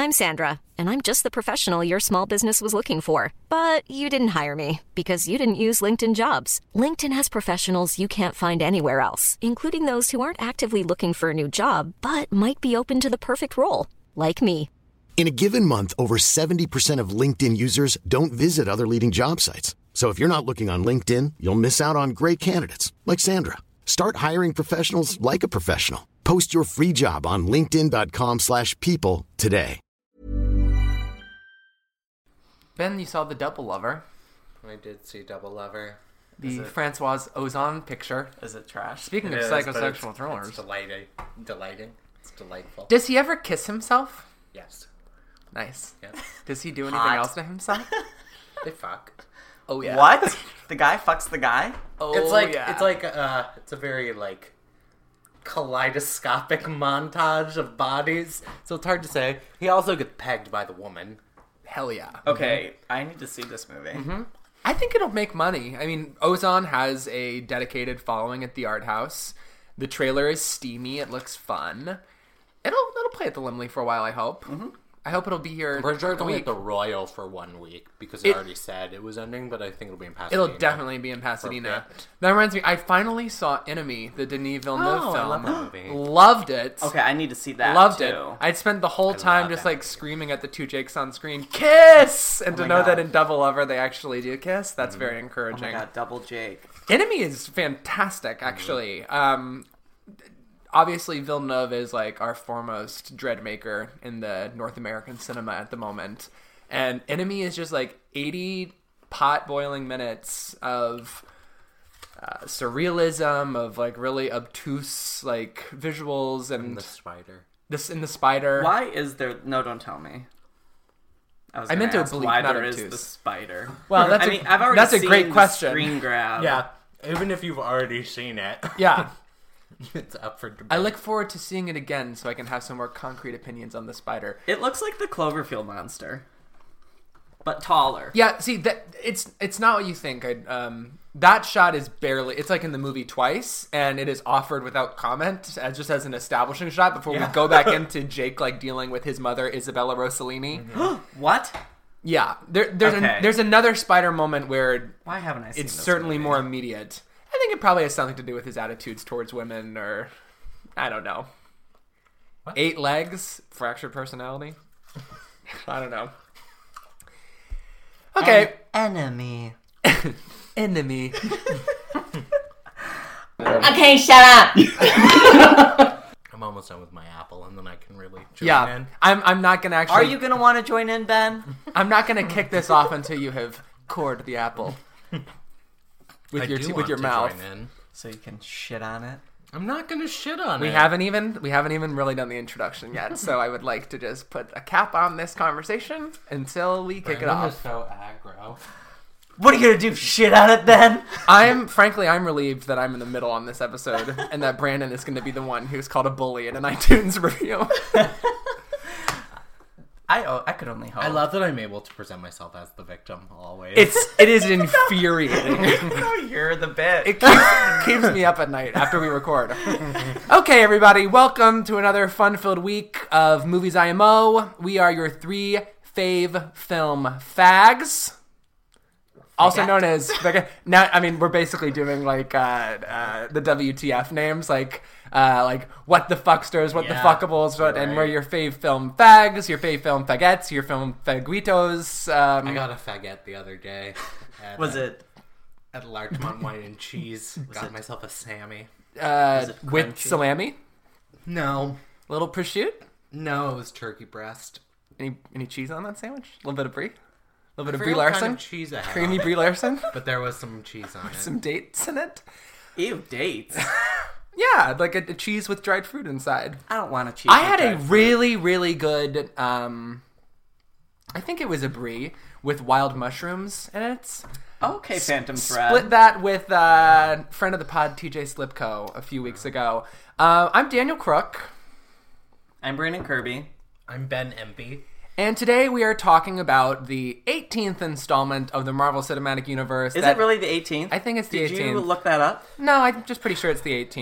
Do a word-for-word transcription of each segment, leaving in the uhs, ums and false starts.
I'm Sandra, and I'm just the professional your small business was looking for. But you didn't hire me because you didn't use LinkedIn Jobs. LinkedIn has professionals you can't find anywhere else, including those who aren't actively looking for a new job, but might be open to the perfect role, like me. In a given month, over seventy percent of LinkedIn users don't visit other leading job sites. So if you're not looking on LinkedIn, you'll miss out on great candidates like Sandra. Start hiring professionals like a professional. Post your free job on linkedin.com slash people today. Ben, you saw The Double Lover. I did see Double Lover. The Francois Ozon picture. Is it trash? Speaking It of is, psychosexual it's, thrillers. It's delighting. Delighting. It's delightful. Does he ever kiss himself? Yes. Nice. Yeah. Does he do anything Hot. else to himself? They fuck. Oh, yeah. What? The guy fucks the guy? Oh, It's like yeah. it's like uh it's a very like kaleidoscopic montage of bodies. So it's hard to say. He also gets pegged by the woman. Hell yeah. Okay, I need to see this movie. Mm-hmm. I think it'll make money. I mean, Ozon has a dedicated following at the art house. The trailer is steamy. It looks fun. It'll it'll play at the Limley for a while, I hope. Mm-hmm. I hope it'll be here. We're sure it's a only week. at the Royal for one week because It- it already said it was ending, but I think it'll be in Pasadena. It'll definitely be in Pasadena. Perfect. That reminds me, I finally saw Enemy, the Denis Villeneuve Oh, I film. love that movie. Loved it. Okay, I need to see that Loved too. it. I'd spent the whole I time love just that like movie. screaming at the two Jakes on screen, kiss! And Oh to my know God. that in Double Lover they actually do kiss, that's very Oh encouraging. my god, Double Jake. Enemy is fantastic, actually. Mm-hmm. Um, obviously, Villeneuve is like our foremost dread maker in the North American cinema at the moment. And Enemy is just like eighty pot-boiling minutes of uh, surrealism, of like really obtuse like visuals, and, And the spider. this in the spider. Why is there... No, don't tell me. I, was I gonna meant to ask oblique, why not there is obtuse. the spider. Well, that's I a- mean, I've already that's a seen great the question. screen grab. Yeah, even if you've already seen it, Yeah. it's up for debate. I look forward to seeing it again so I can have some more concrete opinions on the spider. It looks like the Cloverfield monster, but taller. Yeah, see that it's it's not what you think. I, um, that shot is barely. It's like in the movie twice, and it is offered without comment, as just as an establishing shot before Yeah. we go back into Jake like dealing with his mother Isabella Rossellini. What? Yeah, there, there's Okay. an, there's another spider moment where Why haven't I seen it's this certainly movie? more immediate. I think it probably has something to do with his attitudes towards women, or I don't know. What? Eight legs, fractured personality. I don't know. Okay, Enemy. Enemy. Okay, shut up. I'm almost done with my apple, and then I can really join Yeah, in. I'm. I'm not gonna actually. Are you gonna want to join in, Ben? I'm not gonna kick this off until you have cored the apple with I your do t- want with your to mouth. join in. So you can shit on it. I'm not gonna shit on We it. haven't even we haven't even really done the introduction yet, so I would like to just put a cap on this conversation until we kick it Brandon is off. so aggro. What are you gonna do? Shit on it then? I'm frankly I'm relieved that I'm in the middle on this episode, and that Brandon is going to be the one who's called a bully in an iTunes review. I oh, I could only hope. I love that I'm able to present myself as the victim always. It's it is infuriating. No, you're the bit. It keeps, keeps me up at night after we record. Okay, everybody, welcome to another fun-filled week of Movies I M O. We are your three fave film fags, also known as now. I mean, we're basically doing like uh, uh, the W T F names, like uh, like what the fucksters, what Yeah, the fuckables, what, and right. we're your fave film fags, your fave film fagettes, your film faguitos. Um, I got a faggot the other day. At, Was uh, it? at Larchmont Wine and Cheese? Got myself a Sammy. uh, it with crunchy? salami, No, little prosciutto. no, it was turkey breast. Any any cheese on that sandwich? A little bit of brie? A little bit I of brie forget what Larson? kind of cheese I had Creamy on it, brie Larson? but there was some cheese on it. Some dates in it? Ew, dates. Yeah, like a, a cheese with dried fruit inside. I don't want to cheese. I with had a dried fruit. really, really good, um, I think it was a brie with wild mushrooms in it. Okay, Phantom Thread. Split that with uh, friend of the pod, T J Slipko, a few weeks ago. Uh, I'm Daniel Crook. I'm Brandon Kirby. I'm Ben Empey. And today we are talking about the eighteenth installment of the Marvel Cinematic Universe. Is that- it really the eighteenth? I think it's the Did you eighteenth. look that up? No, I'm just pretty sure it's the eighteenth.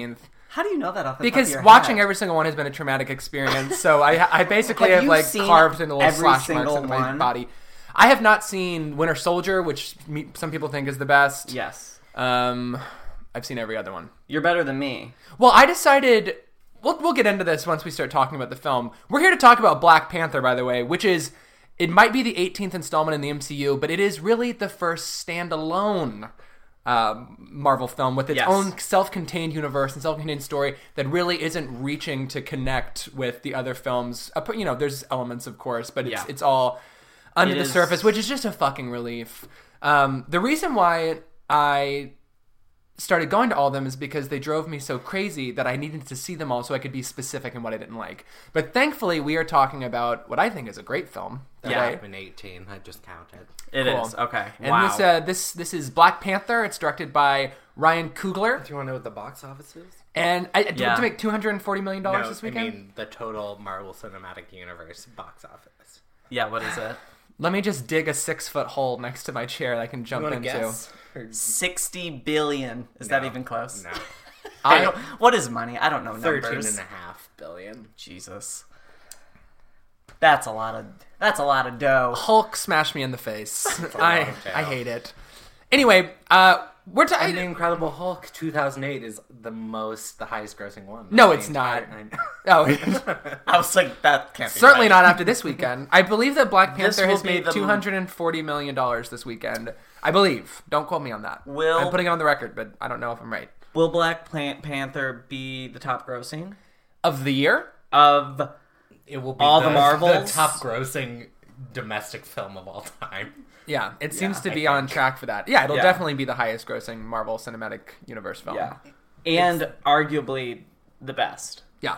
How do you know that off the Because top of your watching head? every single one has been a traumatic experience. So I, I basically Have have, you like seen carved in little every slash marks single into my one? body. I have not seen Winter Soldier, which me, some people think is the best. Yes. Um, I've seen every other one. You're better than me. Well, I decided. We'll we'll get into this once we start talking about the film. We're here to talk about Black Panther, by the way, which is it might be the eighteenth installment in the M C U, but it is really the first standalone um, Marvel film with its Yes. own self-contained universe and self-contained story that really isn't reaching to connect with the other films. Uh, You know, there's elements, of course, but it's Yeah. it's all under It the is- surface, which is just a fucking relief. Um, the reason why I started going to all of them is because they drove me so crazy that I needed to see them all so I could be specific in what I didn't like. But thankfully, we are talking about what I think is a great film. That today. might have been eighteen. I just counted. It is Cool. okay. And wow. this uh, this this is Black Panther. It's directed by Ryan Coogler, Do you want to know what the box office is? and I did Yeah. to make two hundred forty million dollars No, this I weekend. mean the total Marvel Cinematic Universe box office. yeah. What is it? Let me just dig a six foot hole next to my chair that I can jump You want into. to guess? Or- Sixty billion. Is that No, even close? No. I I don't, what is money? I don't know Thirteen numbers. and a half billion. Jesus. That's a lot of. That's a lot of dough. Hulk smashed me in the face. I long tail. I hate it. Anyway, uh, we're And the talking. Incredible Hulk two thousand eight is the most, the highest grossing one. No, The it's entire- not. I know. Oh. I was like, that can't be Certainly right. not after this weekend. I believe that Black This Panther will has be made the- two hundred forty million dollars this weekend. I believe. Don't quote me on that. Will- I'm putting it on the record, but I don't know if I'm right. Will Black Pan- Panther be the top grossing Of the year? of? It will be All the, the Marvels? the top grossing domestic film of all time. Yeah, it seems to I be think. on track for that. Yeah, it'll Yeah. definitely be the highest grossing Marvel Cinematic Universe film. Yeah, and arguably the best. Yeah.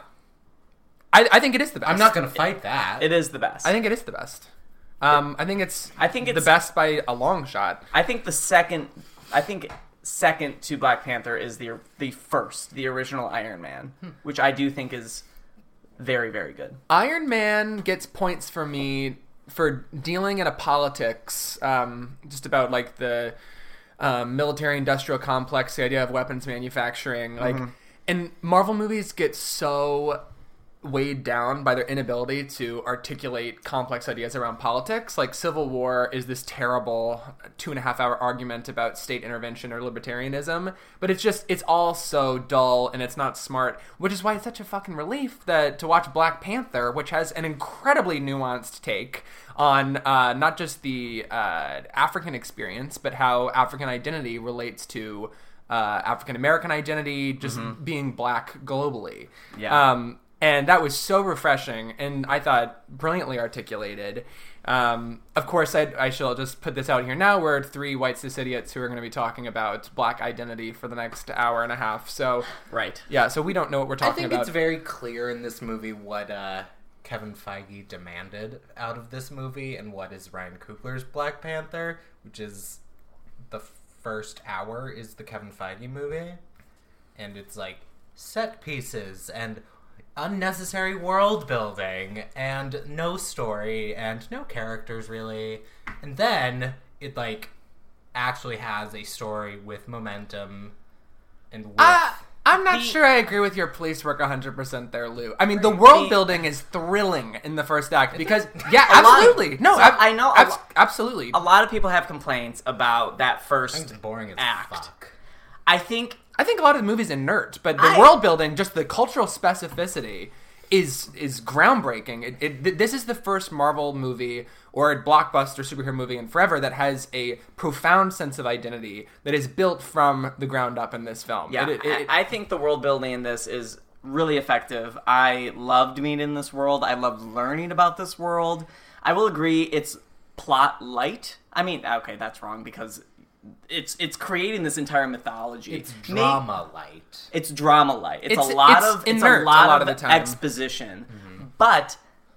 I, I think it is the best. I'm not going to fight that. It is the best. I think it is the best. Um, I think it's I think the it's- best by a long shot. I think the second. I think second to Black Panther is the the first, the original Iron Man, Hmm. which I do think is very very good. Iron Man gets points for me for dealing in a politics, um, just about like the um, military-industrial complex, the idea of weapons manufacturing. Like, and Marvel movies get so weighed down by their inability to articulate complex ideas around politics. Like Civil War is this terrible two and a half hour argument about state intervention or libertarianism, but it's just, it's all so dull and it's not smart, which is why it's such a fucking relief that to watch Black Panther, which has an incredibly nuanced take on uh, not just the uh, African experience, but how African identity relates to uh, African American identity, just being black globally. Yeah. Um, and that was so refreshing, and I thought brilliantly articulated. Um, of course, I, I shall just put this out here now. We're three white cis idiots who are going to be talking about black identity for the next hour and a half. So, Right. yeah, so we don't know what we're I talking think about. it's very clear in this movie what uh, Kevin Feige demanded out of this movie and what is Ryan Coogler's Black Panther, which is the first hour is the Kevin Feige movie. And it's like set pieces and unnecessary world building and no story and no characters really. And then it like actually has a story with momentum and with... Uh, I'm not The- sure I agree with your police work one hundred percent there, Lou. I mean, the world The- building is thrilling in the first act because, yeah, A lot- absolutely. No, so ab- I know a abs- lo- absolutely. A lot of people have complaints about that I think first it's boring as act. fuck. I think I think a lot of the movie's inert, but the I- world building, just the cultural specificity, is is groundbreaking. It, it, th- this is the first Marvel movie or blockbuster superhero movie in forever that has a profound sense of identity that is built from the ground up in this film. Yeah, It- it- it- I I think the world building in this is really effective. I loved being in this world. I loved learning about this world. I will agree, it's plot light. I mean, okay, that's wrong because it's it's creating this entire mythology. It's May- drama light. It's drama light. It's, It's- a lot it's of it's inert a lot, a lot of, of the time. exposition, but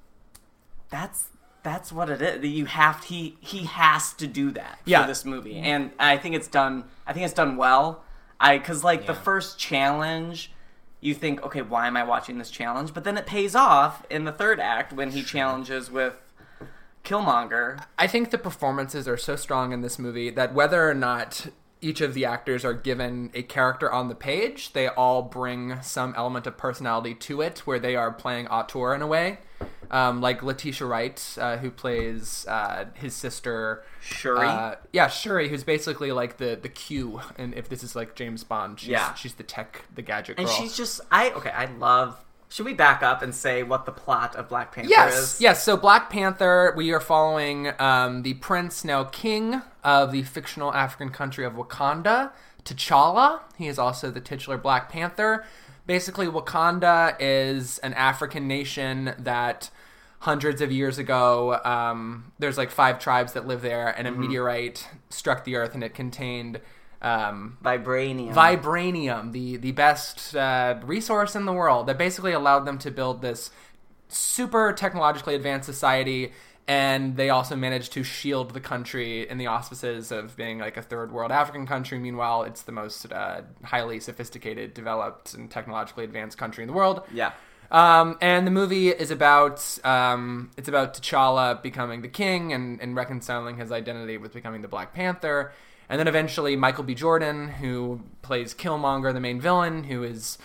that's that's what it is. You have he he has to do that Yeah. for this movie, and I think it's done. I think it's done well. I because like the Yeah. first challenge, you think, okay, why am I watching this challenge? But then it pays off in the third act when he challenges with Killmonger. I think the performances are so strong in this movie that whether or not each of the actors are given a character on the page. They all bring some element of personality to it, where they are playing auteur in a way. Um, like Letitia Wright, uh, who plays uh, his sister Shuri. Uh, yeah, Shuri, who's basically like the the Q, and if this is like James Bond, she's, Yeah. she's the tech, the gadget girl. And she's just I okay. I love. Should we back up and say what the plot of Black Panther Yes, is? yes. So Black Panther, we are following um, the prince, now king, of the fictional African country of Wakanda, T'Challa. He is also the titular Black Panther. Basically, Wakanda is an African nation that hundreds of years ago, um, there's like five tribes that live there, and a Mm-hmm. meteorite struck the earth, and it contained um, Vibranium. vibranium, the the best uh, resource in the world, that basically allowed them to build this super technologically advanced society. And they also managed to shield the country in the auspices of being like a third world African country. Meanwhile, it's the most uh, highly sophisticated, developed, and technologically advanced country in the world. Yeah. Um, and the movie is about um, it's about T'Challa becoming the king and, and reconciling his identity with becoming the Black Panther. And then eventually Michael B. Jordan, who plays Killmonger, the main villain, who is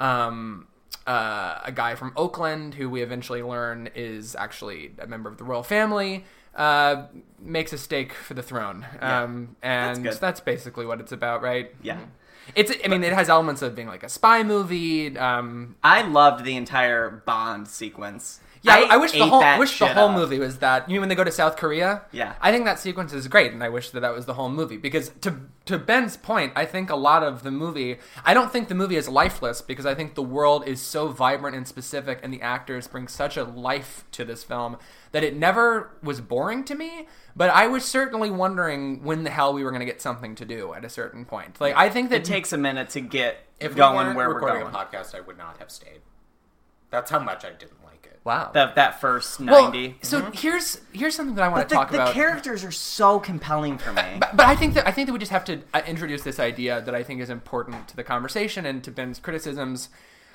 um, uh, a guy from Oakland, who we eventually learn is actually a member of the royal family, uh, makes a stake for the throne. Um, and That's that's, good. basically what it's about, right? Yeah. It's. I mean, it has elements of being like a spy movie. Um, I loved the entire Bond sequence. Yeah, I, I wish the ate whole that wish the shit whole up. movie was that. You mean when they go to South Korea? Yeah. I think that sequence is great, and I wish that that was the whole movie. Because to to Ben's point, I think a lot of the movie. I don't think the movie is lifeless, because I think the world is so vibrant and specific, and the actors bring such a life to this film that it never was boring to me. But I was certainly wondering when the hell we were going to get something to do at a certain point. Like I think that It takes a minute to get If we going weren't where we're recording going. a podcast, I would not have stayed. That's how much I didn't like it. wow. That that first well, ninety. so here's here's something that I want But to the, talk the about. characters are so compelling for me. But, but I think that I think that we just have to uh, introduce this idea that I think is important to the conversation and to Ben's criticisms.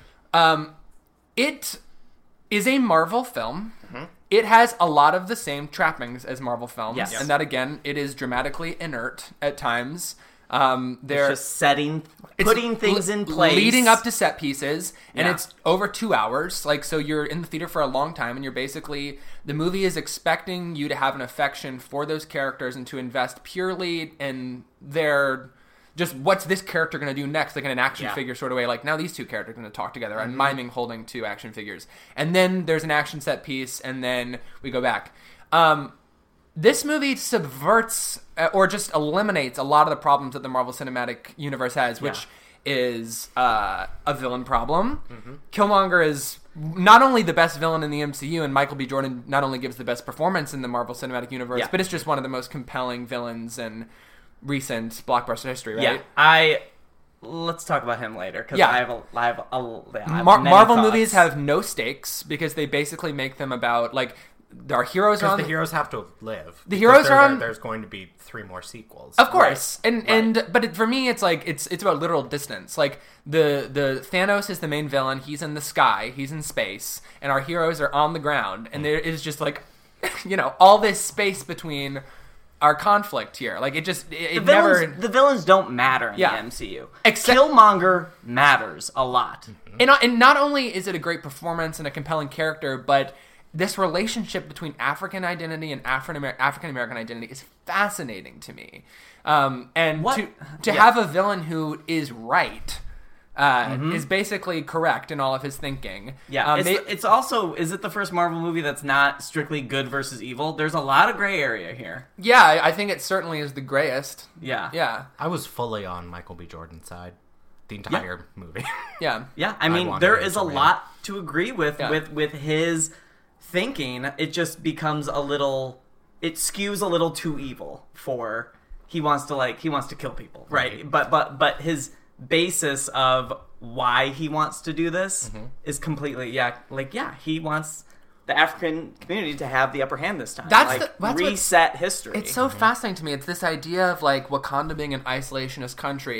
Um, it is a Marvel film. Mm-hmm. It has a lot of the same trappings as Marvel films, Yes. and that again, it is dramatically inert at times. Um, there, It's just setting, it's putting things le- in place, leading up to set pieces, and Yeah. it's over two hours. Like, so you're in the theater for a long time, and you're basically the movie is expecting you to have an affection for those characters and to invest purely in their just what's this character going to do next, like in an action Yeah. figure sort of way. Like, now these two characters are going to talk together, and miming holding two action figures, and then there's an action set piece, and then we go back. Um, This movie subverts uh, or just eliminates a lot of the problems that the Marvel Cinematic Universe has, which is uh, a villain problem. Mm-hmm. Killmonger is not only the best villain in the M C U, and Michael B. Jordan not only gives the best performance in the Marvel Cinematic Universe, Yeah. but it's just one of the most compelling villains in recent blockbuster history, right? Yeah, I. Let's talk about him later because Yeah. I have a, I have a, yeah, I have Mar- many Marvel thoughts. movies have no stakes because they basically make them about, like, our heroes are Because on the heroes have to live. The Because heroes there- are on- There's going to be three more sequels. Of course, and and but it, for me, it's like it's it's about literal distance. Like the the Thanos is the main villain. He's in the sky. He's in space, and our heroes are on the ground. And there is just like, you know, all this space between our conflict here. Like it just it, The it villains, never. the villains don't matter in Yeah. the M C U. Except- Killmonger matters a lot. And, not- and not only is it a great performance and a compelling character, but this relationship between African identity and African African American identity is fascinating to me. Um, and What- to to yeah. have a villain who is right uh, is basically correct in all of his thinking. Yeah, Um, it's, they- it's also is it the first Marvel movie that's not strictly good versus evil? There's a lot of gray area here. yeah, I I think it certainly is the grayest. Yeah, Yeah, I was fully on Michael B. Jordan's side the entire movie. yeah. yeah. I mean, want there to is a answer, man. lot to agree with Yeah. with with his thinking. It just becomes a little. It skews a little too evil for. He wants to like he wants to kill people, right? Right. But but but his basis of why he wants to do this Mm-hmm. is completely yeah like yeah he wants the African community to have the upper hand this time. That's like, the- that's what's- reset history. It's so fascinating to me. It's this idea of like Wakanda being an isolationist country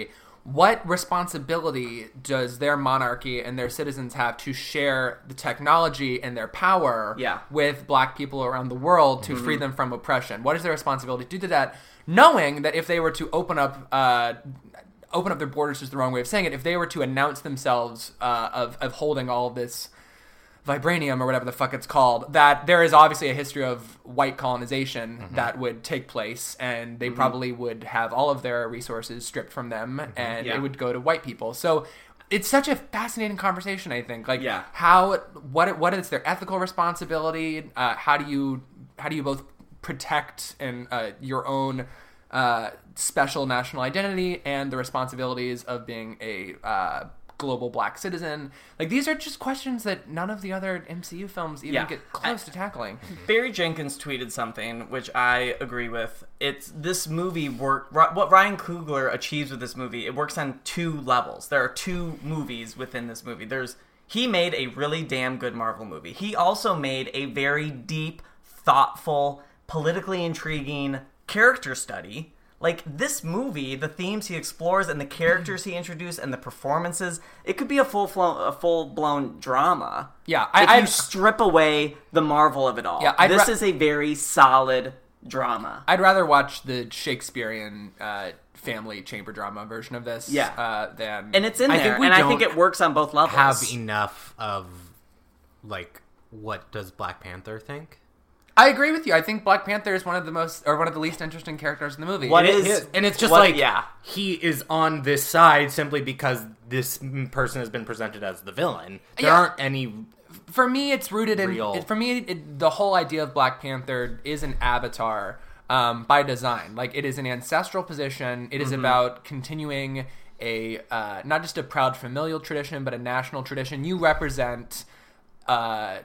what responsibility does their monarchy and their citizens have to share the technology and their power Yeah. with black people around the world to free them from oppression? What is their responsibility to do that, knowing that if they were to open up uh, open up their borders is the wrong way of saying it, if they were to announce themselves uh, of, of holding all of this vibranium or whatever the fuck it's called, that there is obviously a history of white colonization mm-hmm. that would take place, and they mm-hmm. probably would have all of their resources stripped from them, mm-hmm. and yeah. it would go to white people. So it's such a fascinating conversation, I think. Like, yeah. how, what, what is their ethical responsibility? Uh, how do you, how do you both protect and uh, your own uh, special national identity and the responsibilities of being a uh, global black citizen? Like, these are just questions that none of the other M C U films even Yeah. get close I, to tackling. Barry Jenkins tweeted something which I agree with. It's this movie work. What Ryan Coogler achieves with this movie, it works on two levels. There are two movies within this movie. There's he made a really damn good Marvel movie. He also made a very deep, thoughtful, politically intriguing character study. Like, this movie, the themes he explores and the characters he introduced and the performances, it could be a full a full blown drama. Yeah, if I, you I'd, strip away the Marvel of it all. Yeah, I'd this ra- is a very solid drama. I'd rather watch the Shakespearean uh, family chamber drama version of this Yeah. uh, than... And it's in I there, think we and I think don't it works on both levels. Have enough of, like, what does Black Panther think? I agree with you. I think Black Panther is one of the most, or one of the least interesting characters in the movie. What It is- is- And it's just What- like, yeah. he is on this side simply because this person has been presented as the villain. There Yeah. aren't any... For me, it's rooted in. Real. It, for me, it, the whole idea of Black Panther is an avatar um, by design. Like, it is an ancestral position. It is Mm-hmm. about continuing a uh, not just a proud familial tradition, but a national tradition. You represent. Uh,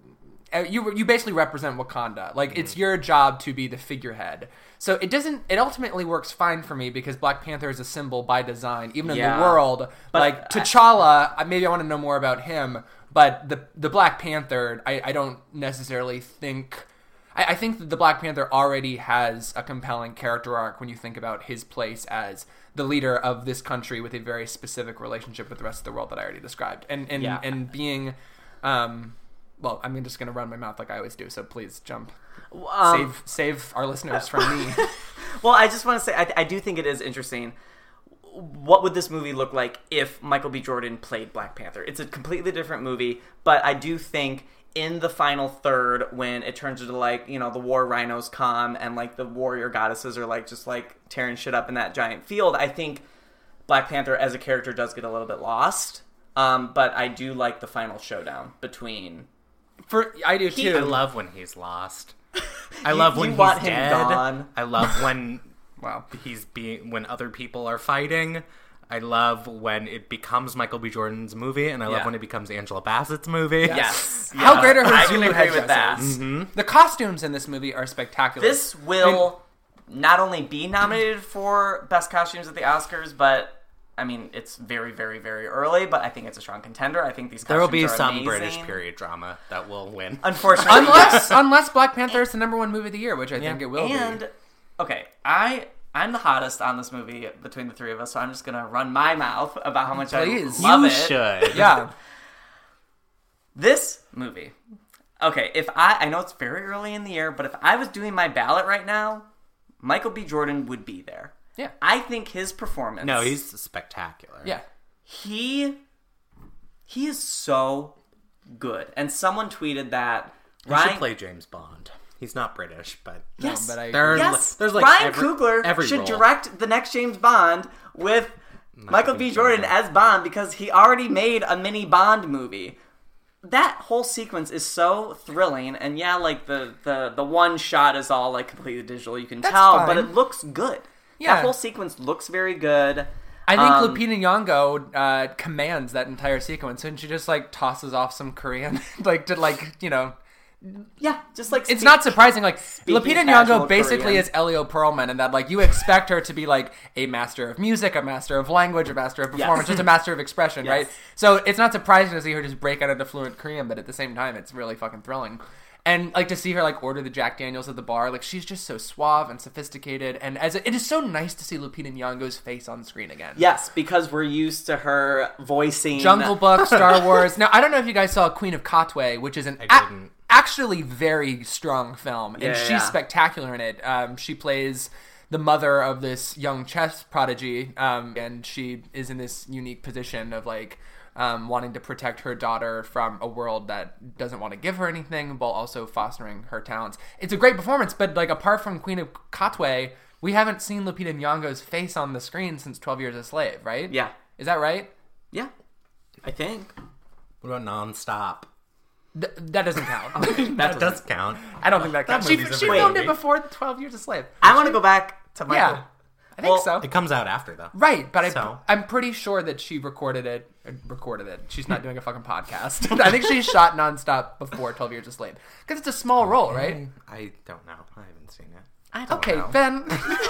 you you basically represent Wakanda. Like, it's your job to be the figurehead. So it doesn't. It ultimately works fine for me because Black Panther is a symbol by design, even in Yeah. the world. But like I- T'Challa, I, maybe I want to know more about him. But the the Black Panther, I, I don't necessarily think. I, I think that the Black Panther already has a compelling character arc when you think about his place as the leader of this country with a very specific relationship with the rest of the world that I already described, and and Yeah. and being. Um, Well, I'm just going to run my mouth like I always do, so please jump. Um, save save our listeners from me. Well, I just want to say, I, I do think it is interesting. What would this movie look like if Michael B. Jordan played Black Panther? It's a completely different movie, but I do think in the final third, when it turns into, like, you know, the war rhinos come and, like, the warrior goddesses are, like, just, like, tearing shit up in that giant field, I think Black Panther as a character does get a little bit lost. Um, but I do like the final showdown between... For I do too. I love when he's lost. I love You when want he's him dead. gone. I love when Wow. he's being when other people are fighting. I love when it becomes Michael B. Jordan's movie, and I love Yeah. when it becomes Angela Bassett's movie. Yes. How Yeah. great are her I can Zulu agree with that. headdresses? Mm-hmm. The costumes in this movie are spectacular. This will not only be nominated for Best Costumes at the Oscars, but I mean, it's very, very, very early, but I think it's a strong contender. I think these There costumes will be are some amazing. British period drama that will win. Unfortunately, unless unless Black Panther is the number one movie of the year, which I think it will and be. okay, I I'm the hottest on this movie between the three of us, so I'm just gonna run my mouth about how much Please. I love You it. should. Yeah. This movie. Okay, if I I know it's very early in the year, but if I was doing my ballot right now, Michael B. Jordan would be there. Yeah. I think his performance. No, he's spectacular. Yeah. he he is so good. And someone tweeted that He Ryan should play James Bond. He's not British, but Yes, No, but I- There are- yes. there's like Ryan every- Coogler every should role. direct the next James Bond with Michael B. Jordan as Bond because he already made a mini Bond movie. That whole sequence is so thrilling, and yeah, like the, the, the one shot is all like completely digital, you can That's tell, fine. but it looks good. Yeah. That whole sequence looks very good. I think Um, Lupita Nyong'o uh, commands that entire sequence, and she just like tosses off some Korean, like to like you know. Yeah, just like It's speak- not surprising. Like Lupita casual Nyong'o basically Korean. is Elio Pearlman, and that like you expect her to be like a master of music, a master of language, a master of performance, Yes. just a master of expression, Yes. right? So it's not surprising to see her just break out into fluent Korean, but at the same time, it's really fucking thrilling. And like to see her like order the Jack Daniels at the bar, like she's just so suave and sophisticated. And as a, it is so nice to see Lupita Nyong'o's face on screen again. Yes, because we're used to her voicing Jungle Book, Star Wars. Now I don't know if you guys saw Queen of Katwe, which is an I a- didn't. actually very strong film, and Yeah, she's yeah. spectacular in it. Um, she plays the mother of this young chess prodigy, um, and she is in this unique position of like um, wanting to protect her daughter from a world that doesn't want to give her anything, while also fostering her talents. It's a great performance, but like apart from Queen of Katwe, we haven't seen Lupita Nyong'o's face on the screen since twelve Years a Slave, right? Yeah. Is that right? Yeah, I think. What about Nonstop? Th- that doesn't count. That does count. I don't think that counts. She, movie's a she great filmed it movie. before the twelve Years a Slave. I want to go back to Michael. Yeah, I think Well, so. It comes out after though. Right, but I, So? I'm pretty sure that she recorded it. uh, Recorded it. She's not doing a fucking podcast. I think she shot Nonstop before twelve Years a Slave because it's a small role, right? I don't know. I haven't seen it. I don't Okay, know. Ben.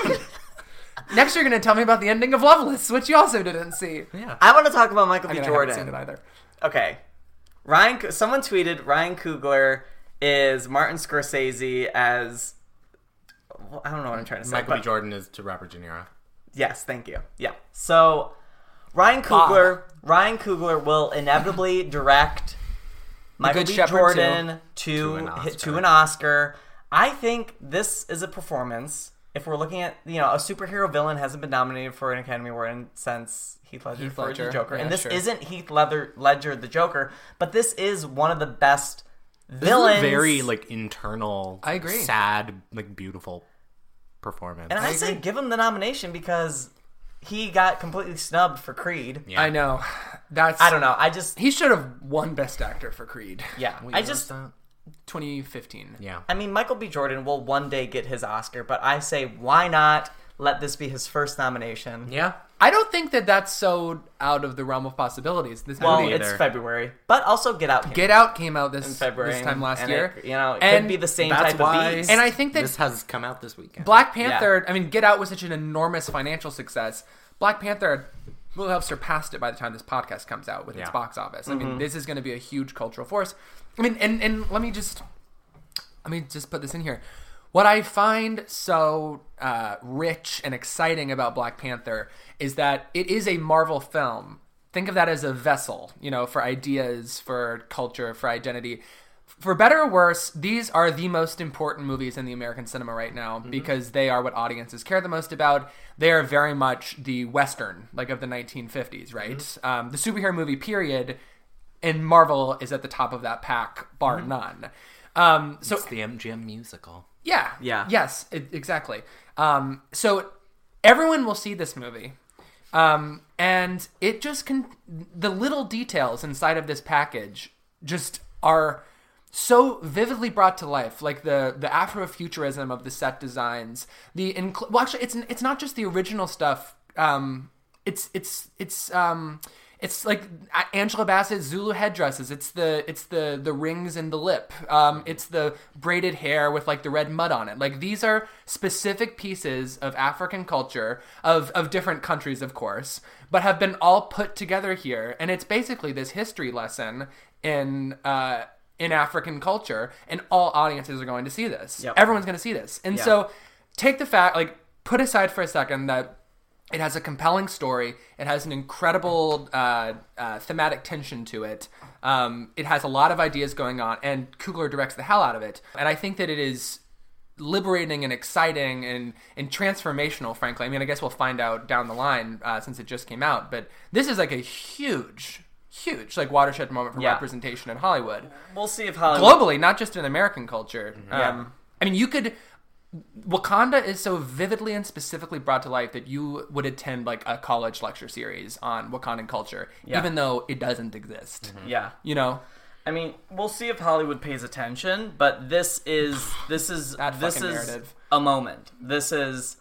Next, you're going to tell me about the ending of Loveless, which you also didn't see. Yeah. I want to talk about Michael I B. mean, I haven't seen Jordan. it either. Okay. Ryan, someone tweeted Ryan Coogler is Martin Scorsese as well, I don't know what I'm trying to say. Michael B. but- Jordan is to Robert De Niro. Yes, thank you. Yeah. So Ryan Coogler, Ryan Coogler will inevitably direct Michael Good B. Shepherd Jordan too. to To an to, Oscar. an Oscar. I think this is a performance. If we're looking at, you know, a superhero villain hasn't been nominated for an Academy Award in- since Heath Ledger Heath for Ledger, the Joker, yeah, and this sure. isn't Heath Ledger, Ledger the Joker, but this is one of the best This villains. is a very like internal, I agree. sad, like beautiful performance. and I, say give him the nomination because he got completely snubbed for Creed. yeah. I know. That's. I don't know. I just He should have won Best Actor for Creed. yeah. Wait, I what's just that? twenty fifteen. Yeah. I mean, Michael B. Jordan will one day get his Oscar, but I say, why not let this be his first nomination? Yeah. I don't think that that's so out of the realm of possibilities. This Well, movie, it's either. February, but also Get Out. Came Get Out came out this in February this time last and year. It, you know, it And could be the same That's type why. of beast. And I think that This has come out this weekend. Black Panther, I mean, Get Out was such an enormous financial success. Black Panther will have surpassed it by the time this podcast comes out with its Yeah. box office. I Mm-hmm. mean, this is going to be a huge cultural force. I mean, and, and let me just let me just put this in here. What I find so uh, rich and exciting about Black Panther is that it is a Marvel film. Think of that as a vessel, you know, for ideas, for culture, for identity. For better or worse, these are the most important movies in the American cinema right now because they are what audiences care the most about. They are very much the Western, like of the nineteen fifties, right? Um, the superhero movie period, and Marvel is at the top of that pack, bar none. Um, so It's the M G M musical. yeah. Yeah. Yes, it, exactly. Um, so everyone will see this movie. Um, and it just can, the little details inside of this package just are so vividly brought to life, like the the Afrofuturism of the set designs, the incl- well, actually, it's it's not just the original stuff. Um, it's it's it's um, it's like Angela Bassett's Zulu headdresses. It's the it's the the rings in the lip. Um, it's the braided hair with like the red mud on it. Like these are specific pieces of African culture of of different countries, of course, but have been all put together here, and it's basically this history lesson in. Uh, in African culture, and all audiences are going to see this. Yep. Everyone's going to see this. And Yeah. so take the fact, like, put aside for a second that it has a compelling story. It has an incredible uh, uh, thematic tension to it. Um, it has a lot of ideas going on, and Coogler directs the hell out of it. And I think that it is liberating and exciting and, and transformational, frankly. I mean, I guess we'll find out down the line uh, since it just came out. But this is like a huge, huge, like, watershed moment for Yeah. representation in Hollywood. we'll see if Hollywood. Globally, not just in American culture. Yeah. Um, I mean, you could. Wakanda is so vividly and specifically brought to life that you would attend like a college lecture series on Wakandan culture, Yeah. even though it doesn't exist. Yeah. You know, I mean, we'll see if Hollywood pays attention, but this is this is That this fucking is narrative. a moment. This is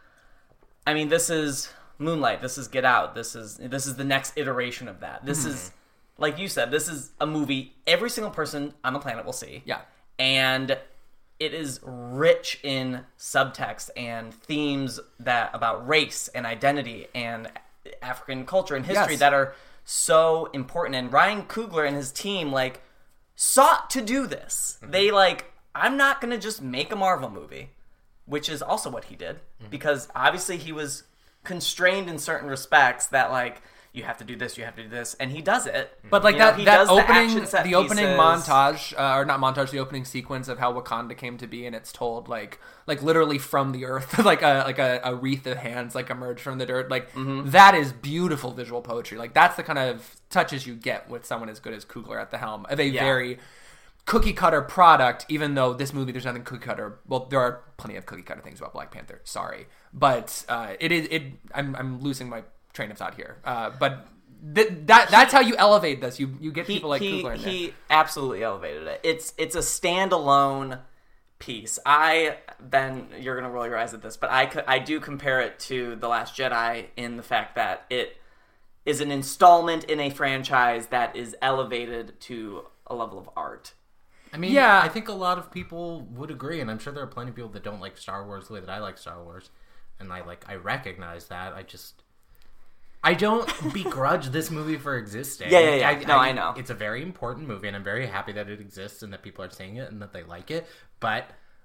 I mean, this is Moonlight, this is Get Out, this is this is the next iteration of that. This is like you said, this is a movie every single person on the planet will see. yeah, And it is rich in subtext and themes that about race and identity and African culture and history Yes. that are so important. And Ryan Coogler and his team, like, sought to do this. Mm-hmm. They like, I'm not going to just make a Marvel movie, which is also what he did, mm-hmm. because obviously he was constrained in certain respects that like, you have to do this, you have to do this, and he does it. But like you that, know, that opening, the, the opening montage, uh, or not montage, the opening sequence of how Wakanda came to be, and it's told like, like literally from the earth, like a like a, a wreath of hands like emerge from the dirt. Like mm-hmm. that is beautiful visual poetry. Like that's the kind of touches you get with someone as good as Coogler at the helm of a yeah. very cookie cutter product. Even though this movie, there's nothing cookie cutter. Well, there are plenty of cookie cutter things about Black Panther. Sorry, but uh, it is it. I'm I'm losing my train of thought here, uh, but th- that that's how you elevate this. You you get he, people like he, Coogler in there. He absolutely elevated it. It's it's a standalone piece. I Ben, you're gonna roll your eyes at this, but I could, I do compare it to The Last Jedi in the fact that it is an installment in a franchise that is elevated to a level of art. I mean, yeah, I think a lot of people would agree, and I'm sure there are plenty of people that don't like Star Wars the way that I like Star Wars, and I like I recognize that. I just. I don't begrudge this movie for existing. Yeah, yeah, yeah. I, no, I, I know. It's a very important movie, and I'm very happy that it exists and that people are seeing it and that they like it. But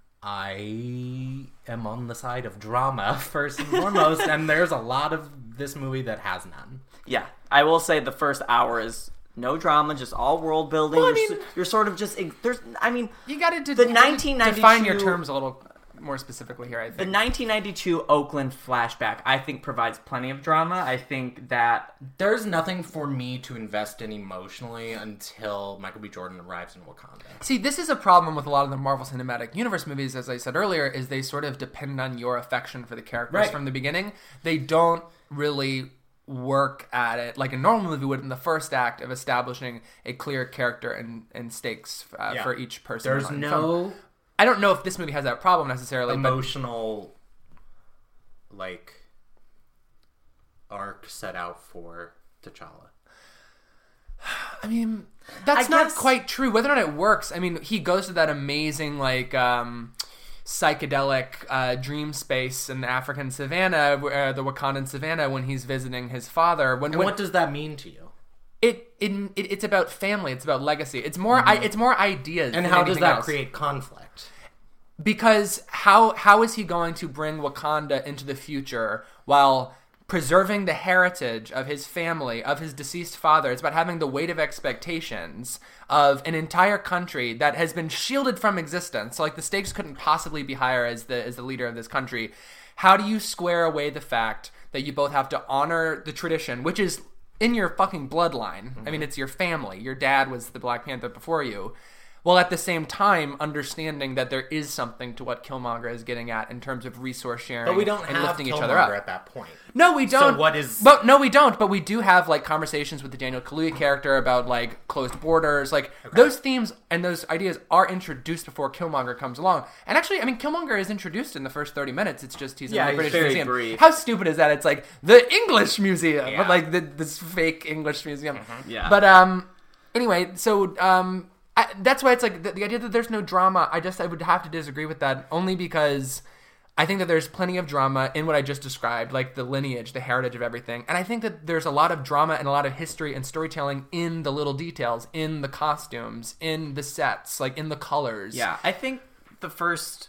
I am on the side of drama first and foremost, and there's a lot of this movie that has none. Yeah, I will say the first hour is no drama, just all world building. Well, I you're, mean, you're sort of just there's. I mean, you got to the nineteen ninety-two define your terms a little more specifically here. I think the nineteen ninety-two Oakland flashback, I think, provides plenty of drama. I think that there's nothing for me to invest in emotionally until Michael B. Jordan arrives in Wakanda. See, this is a problem with a lot of the Marvel Cinematic Universe movies, as I said earlier, is they sort of depend on your affection for the characters right. from the beginning. They don't really work at it like a normal movie would in the first act of establishing a clear character and, and stakes uh, yeah. for each person. There's no... Film. I don't know if this movie has that problem necessarily. Emotional, but... like, arc set out for T'Challa. I mean, that's I not guess... quite true. Whether or not it works, I mean, he goes to that amazing, like, um, psychedelic uh, dream space in the African savannah, uh, the Wakandan savannah, when he's visiting his father. When, and when... what does that mean to you? It, it it it's about family. It's about legacy. It's more mm-hmm. I, it's more ideas. And than how does that else. create conflict? Because how how is he going to bring Wakanda into the future while preserving the heritage of his family, of his deceased father? It's about having the weight of expectations of an entire country that has been shielded from existence. So, like, the stakes couldn't possibly be higher as the as the leader of this country. How do you square away the fact that you both have to honor the tradition, which is in your fucking bloodline? Mm-hmm. I mean, it's your family. Your dad was the Black Panther before you. While at the same time understanding that there is something to what Killmonger is getting at in terms of resource sharing, but we don't and have lifting Killmonger each other up at that point. No, we don't. So what is? But no, we don't. But we do have like conversations with the Daniel Kaluuya character about like closed borders. Like okay. those themes and those ideas are introduced before Killmonger comes along. And actually, I mean, Killmonger is introduced in the first thirty minutes. It's just he's yeah, in the he's British very Museum. brief. How stupid is that? It's like the English Museum, yeah. but like the, this fake English museum. Mm-hmm. Yeah. But um, anyway, so um. I, that's why it's like the, the idea that there's no drama. I just I would have to disagree with that only because I think that there's plenty of drama in what I just described, like the lineage, the heritage of everything. And I think that there's a lot of drama and a lot of history and storytelling in the little details, in the costumes, in the sets, like in the colors. Yeah, I think the first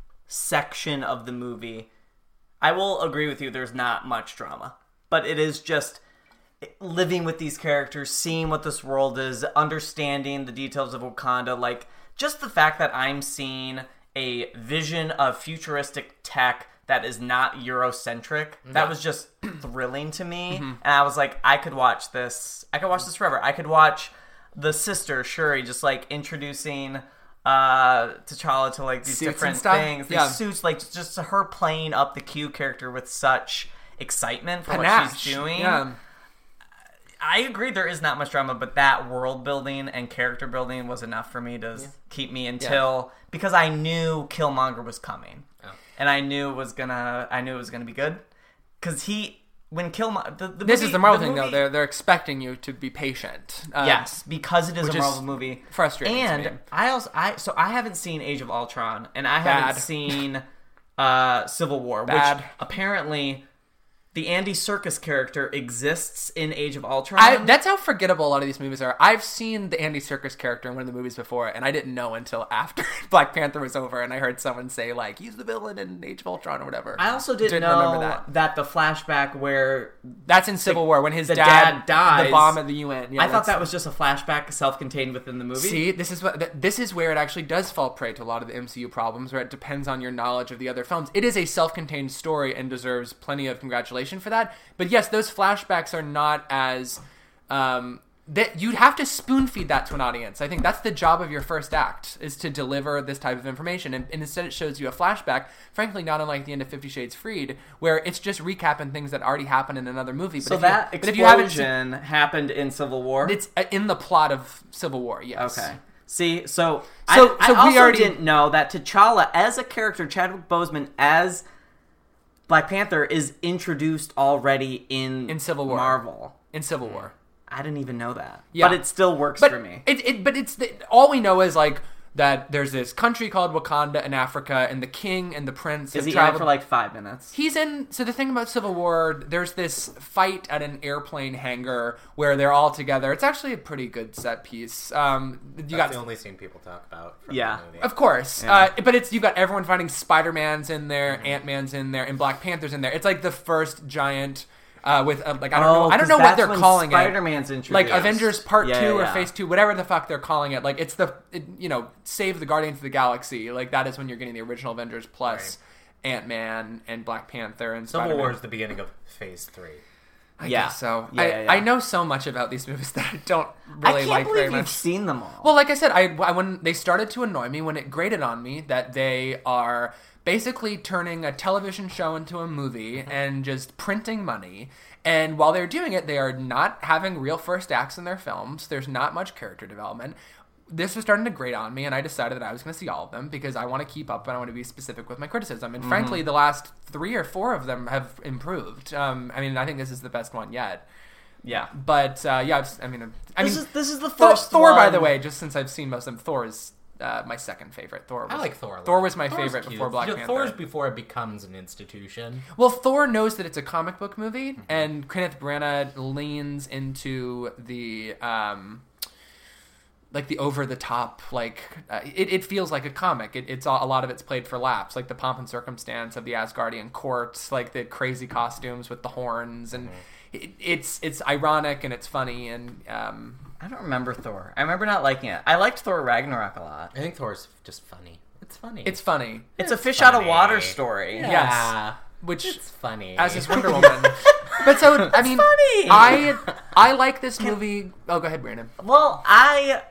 section of the movie, I will agree with you, there's not much drama. But it is just living with these characters, seeing what this world is, understanding the details of Wakanda, like just the fact that I'm seeing a vision of futuristic tech that is not Eurocentric, yeah. that was just thrilling to me. Mm-hmm. And I was like, I could watch this. I could watch this forever. I could watch the sister, Shuri, just like introducing uh, T'Challa to like these suits different things. These yeah. suits, like just her playing up the Q character with such excitement for Panache. what she's doing. Yeah. I agree there is not much drama, but that world building and character building was enough for me to yeah. keep me until yeah. because I knew Killmonger was coming. Oh. And I knew it was gonna I knew it was gonna be good. Cause he when Killmonger the, the This movie, is the Marvel the thing movie, though. They're they're expecting you to be patient. Um, yes, because it is a Marvel is movie. Frustrating. And to me. I also I so I haven't seen Age of Ultron and I haven't Bad. seen uh, Civil War, Bad. which apparently the Andy Serkis character exists in Age of Ultron. I, that's how forgettable a lot of these movies are. I've seen the Andy Serkis character in one of the movies before, and I didn't know until after Black Panther was over, and I heard someone say, like, he's the villain in Age of Ultron or whatever. I also didn't, didn't know that. that the flashback where... That's in Civil the, War, when his the dad, dad dies. The bomb at the U N. Yeah, I thought that was just a flashback self-contained within the movie. See, this is what this is where it actually does fall prey to a lot of the M C U problems, where it depends on your knowledge of the other films. It is a self-contained story and deserves plenty of congratulation for that. But yes, those flashbacks are not as... Um, that you'd have to spoon feed that to an audience. I think that's the job of your first act, is to deliver this type of information. And, and instead it shows you a flashback, frankly, not unlike the end of Fifty Shades Freed, where it's just recapping things that already happened in another movie. But so if that you, explosion but if you haven't seen, happened in Civil War? It's in the plot of Civil War, yes. Okay. See, so, so, I, so I we also already didn't know that T'Challa, as a character, Chadwick Boseman, as Black Panther, is introduced already in, in Civil War. Marvel. In Civil War. I didn't even know that. Yeah. But it still works but for me. It, it, but it's the, all we know is, like, that there's this country called Wakanda in Africa, and the king and the prince Is have he traveled... in for like five minutes? He's in... So the thing about Civil War, there's this fight at an airplane hangar where they're all together. It's actually a pretty good set piece. Um, you That's got the only scene people talk about from Yeah. the movie. Of course. Yeah. Uh, but it's you got everyone fighting. Spider-Man's in there, mm-hmm. Ant-Man's in there, and Black Panther's in there. It's like the first giant... Uh, with uh, like I don't oh, know I don't know what they're calling Spider-Man's it. introduced. Like Avengers Part yeah, Two yeah, or yeah. Phase Two, whatever the fuck they're calling it. Like it's the it, you know Save the Guardians of the Galaxy. Like that is when you're getting the original Avengers plus right. Ant-Man and Black Panther and Civil Spider-Man. War is the beginning of Phase Three. I yeah. guess so. Yeah, I, yeah, yeah. I know so much about these movies that I don't really I can't like believe very you've much. seen them all. Well, like I said, I, I when they started to annoy me when it grated on me that they are basically turning a television show into a movie and just printing money. And while they're doing it, they are not having real first acts in their films. There's not much character development. This was starting to grate on me, and I decided that I was going to see all of them because I want to keep up and I want to be specific with my criticism. And mm-hmm. frankly, the last three or four of them have improved. Um, I mean, I think this is the best one yet. Yeah, but uh, yeah, I've, I mean, I this mean, is this is the Thor, first Thor one. by the way, just since I've seen most of them, Thor is uh, my second favorite. Thor. Was, I like Thor. A lot. Thor was my Thor's favorite cute. before Black you know, Panther. Thor's before it becomes an institution. Well, Thor knows that it's a comic book movie, Mm-hmm. and Kenneth Branagh leans into the. Um, like the over the top, like uh, it, it feels like a comic. It, it's all, a lot of it's played for laughs, like the pomp and circumstance of the Asgardian courts, like the crazy costumes with the horns, and mm-hmm. it, it's it's ironic and it's funny. And um, I don't remember Thor. I remember not liking it. I liked Thor Ragnarok a lot. I think Thor's just funny. It's funny. It's funny. It's, it's a fish funny. out of water story. Yeah. Yes, which it's funny. As is Wonder Woman. But so I mean, funny. I I like this movie. Oh, go ahead, Brandon. Well, I.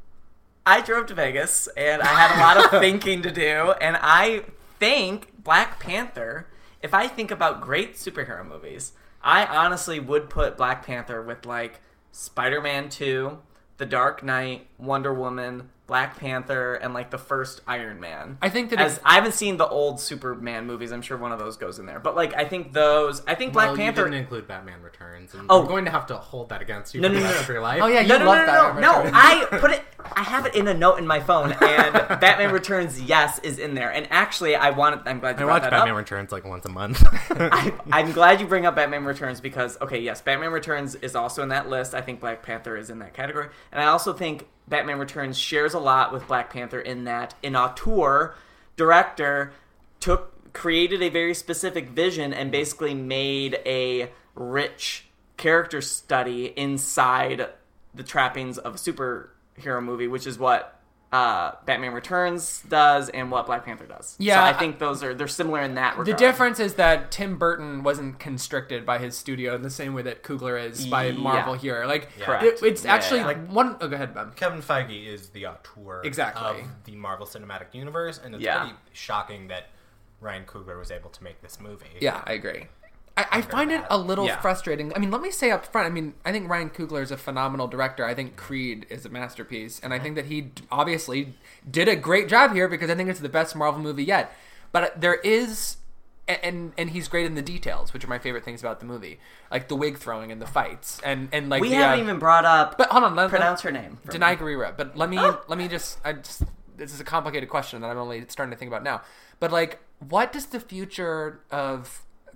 I drove to Vegas, and I had a lot of thinking to do, and I think Black Panther, if I think about great superhero movies, I honestly would put Black Panther with, like, Spider-Man two, The Dark Knight, Wonder Woman, Black Panther, and, like, the first Iron Man. I think that As if, I haven't seen the old Superman movies. I'm sure one of those goes in there. But, like, I think those... I think Black well, Panther... you didn't include Batman Returns. And Oh. I'm going to have to hold that against you No, for no, the no, rest no. of your life. oh yeah, you No, no, love no, that. no, no, no. I put it. I have it in a note in my phone, and Batman Returns, yes, is in there. And actually, I wanted. I'm glad you I brought watch that Batman up. Returns like once a month. I, I'm glad you bring up Batman Returns because, okay, yes, Batman Returns is also in that list. I think Black Panther is in that category, and I also think Batman Returns shares a lot with Black Panther in that an auteur director took created a very specific vision and basically made a rich character study inside the trappings of a superhero movie, which is what uh, Batman Returns does and what Black Panther does. Yeah, so I think those are they're similar in that regard. The difference is that Tim Burton wasn't constricted by his studio in the same way that Coogler is by Marvel Yeah. here. Like, Correct. it, it's Yeah, actually yeah. like one. Oh, go ahead, Ben. Kevin Feige is the auteur Exactly. of the Marvel Cinematic Universe, and it's Yeah. pretty shocking that Ryan Coogler was able to make this movie. Yeah, I agree. I, I find it a little Yeah. frustrating. I mean, let me say up front, I mean, I think Ryan Coogler is a phenomenal director. I think Creed is a masterpiece. And I think that he obviously did a great job here because I think it's the best Marvel movie yet. But there is... And and he's great in the details, which are my favorite things about the movie. Like the wig throwing and the fights. And, and like we the, haven't uh, even brought up... But hold on. Let, pronounce let, her name. for Denai me. Guerrero. But let me let me just I just this is a complicated question that I'm only starting to think about now. But like, what does the future of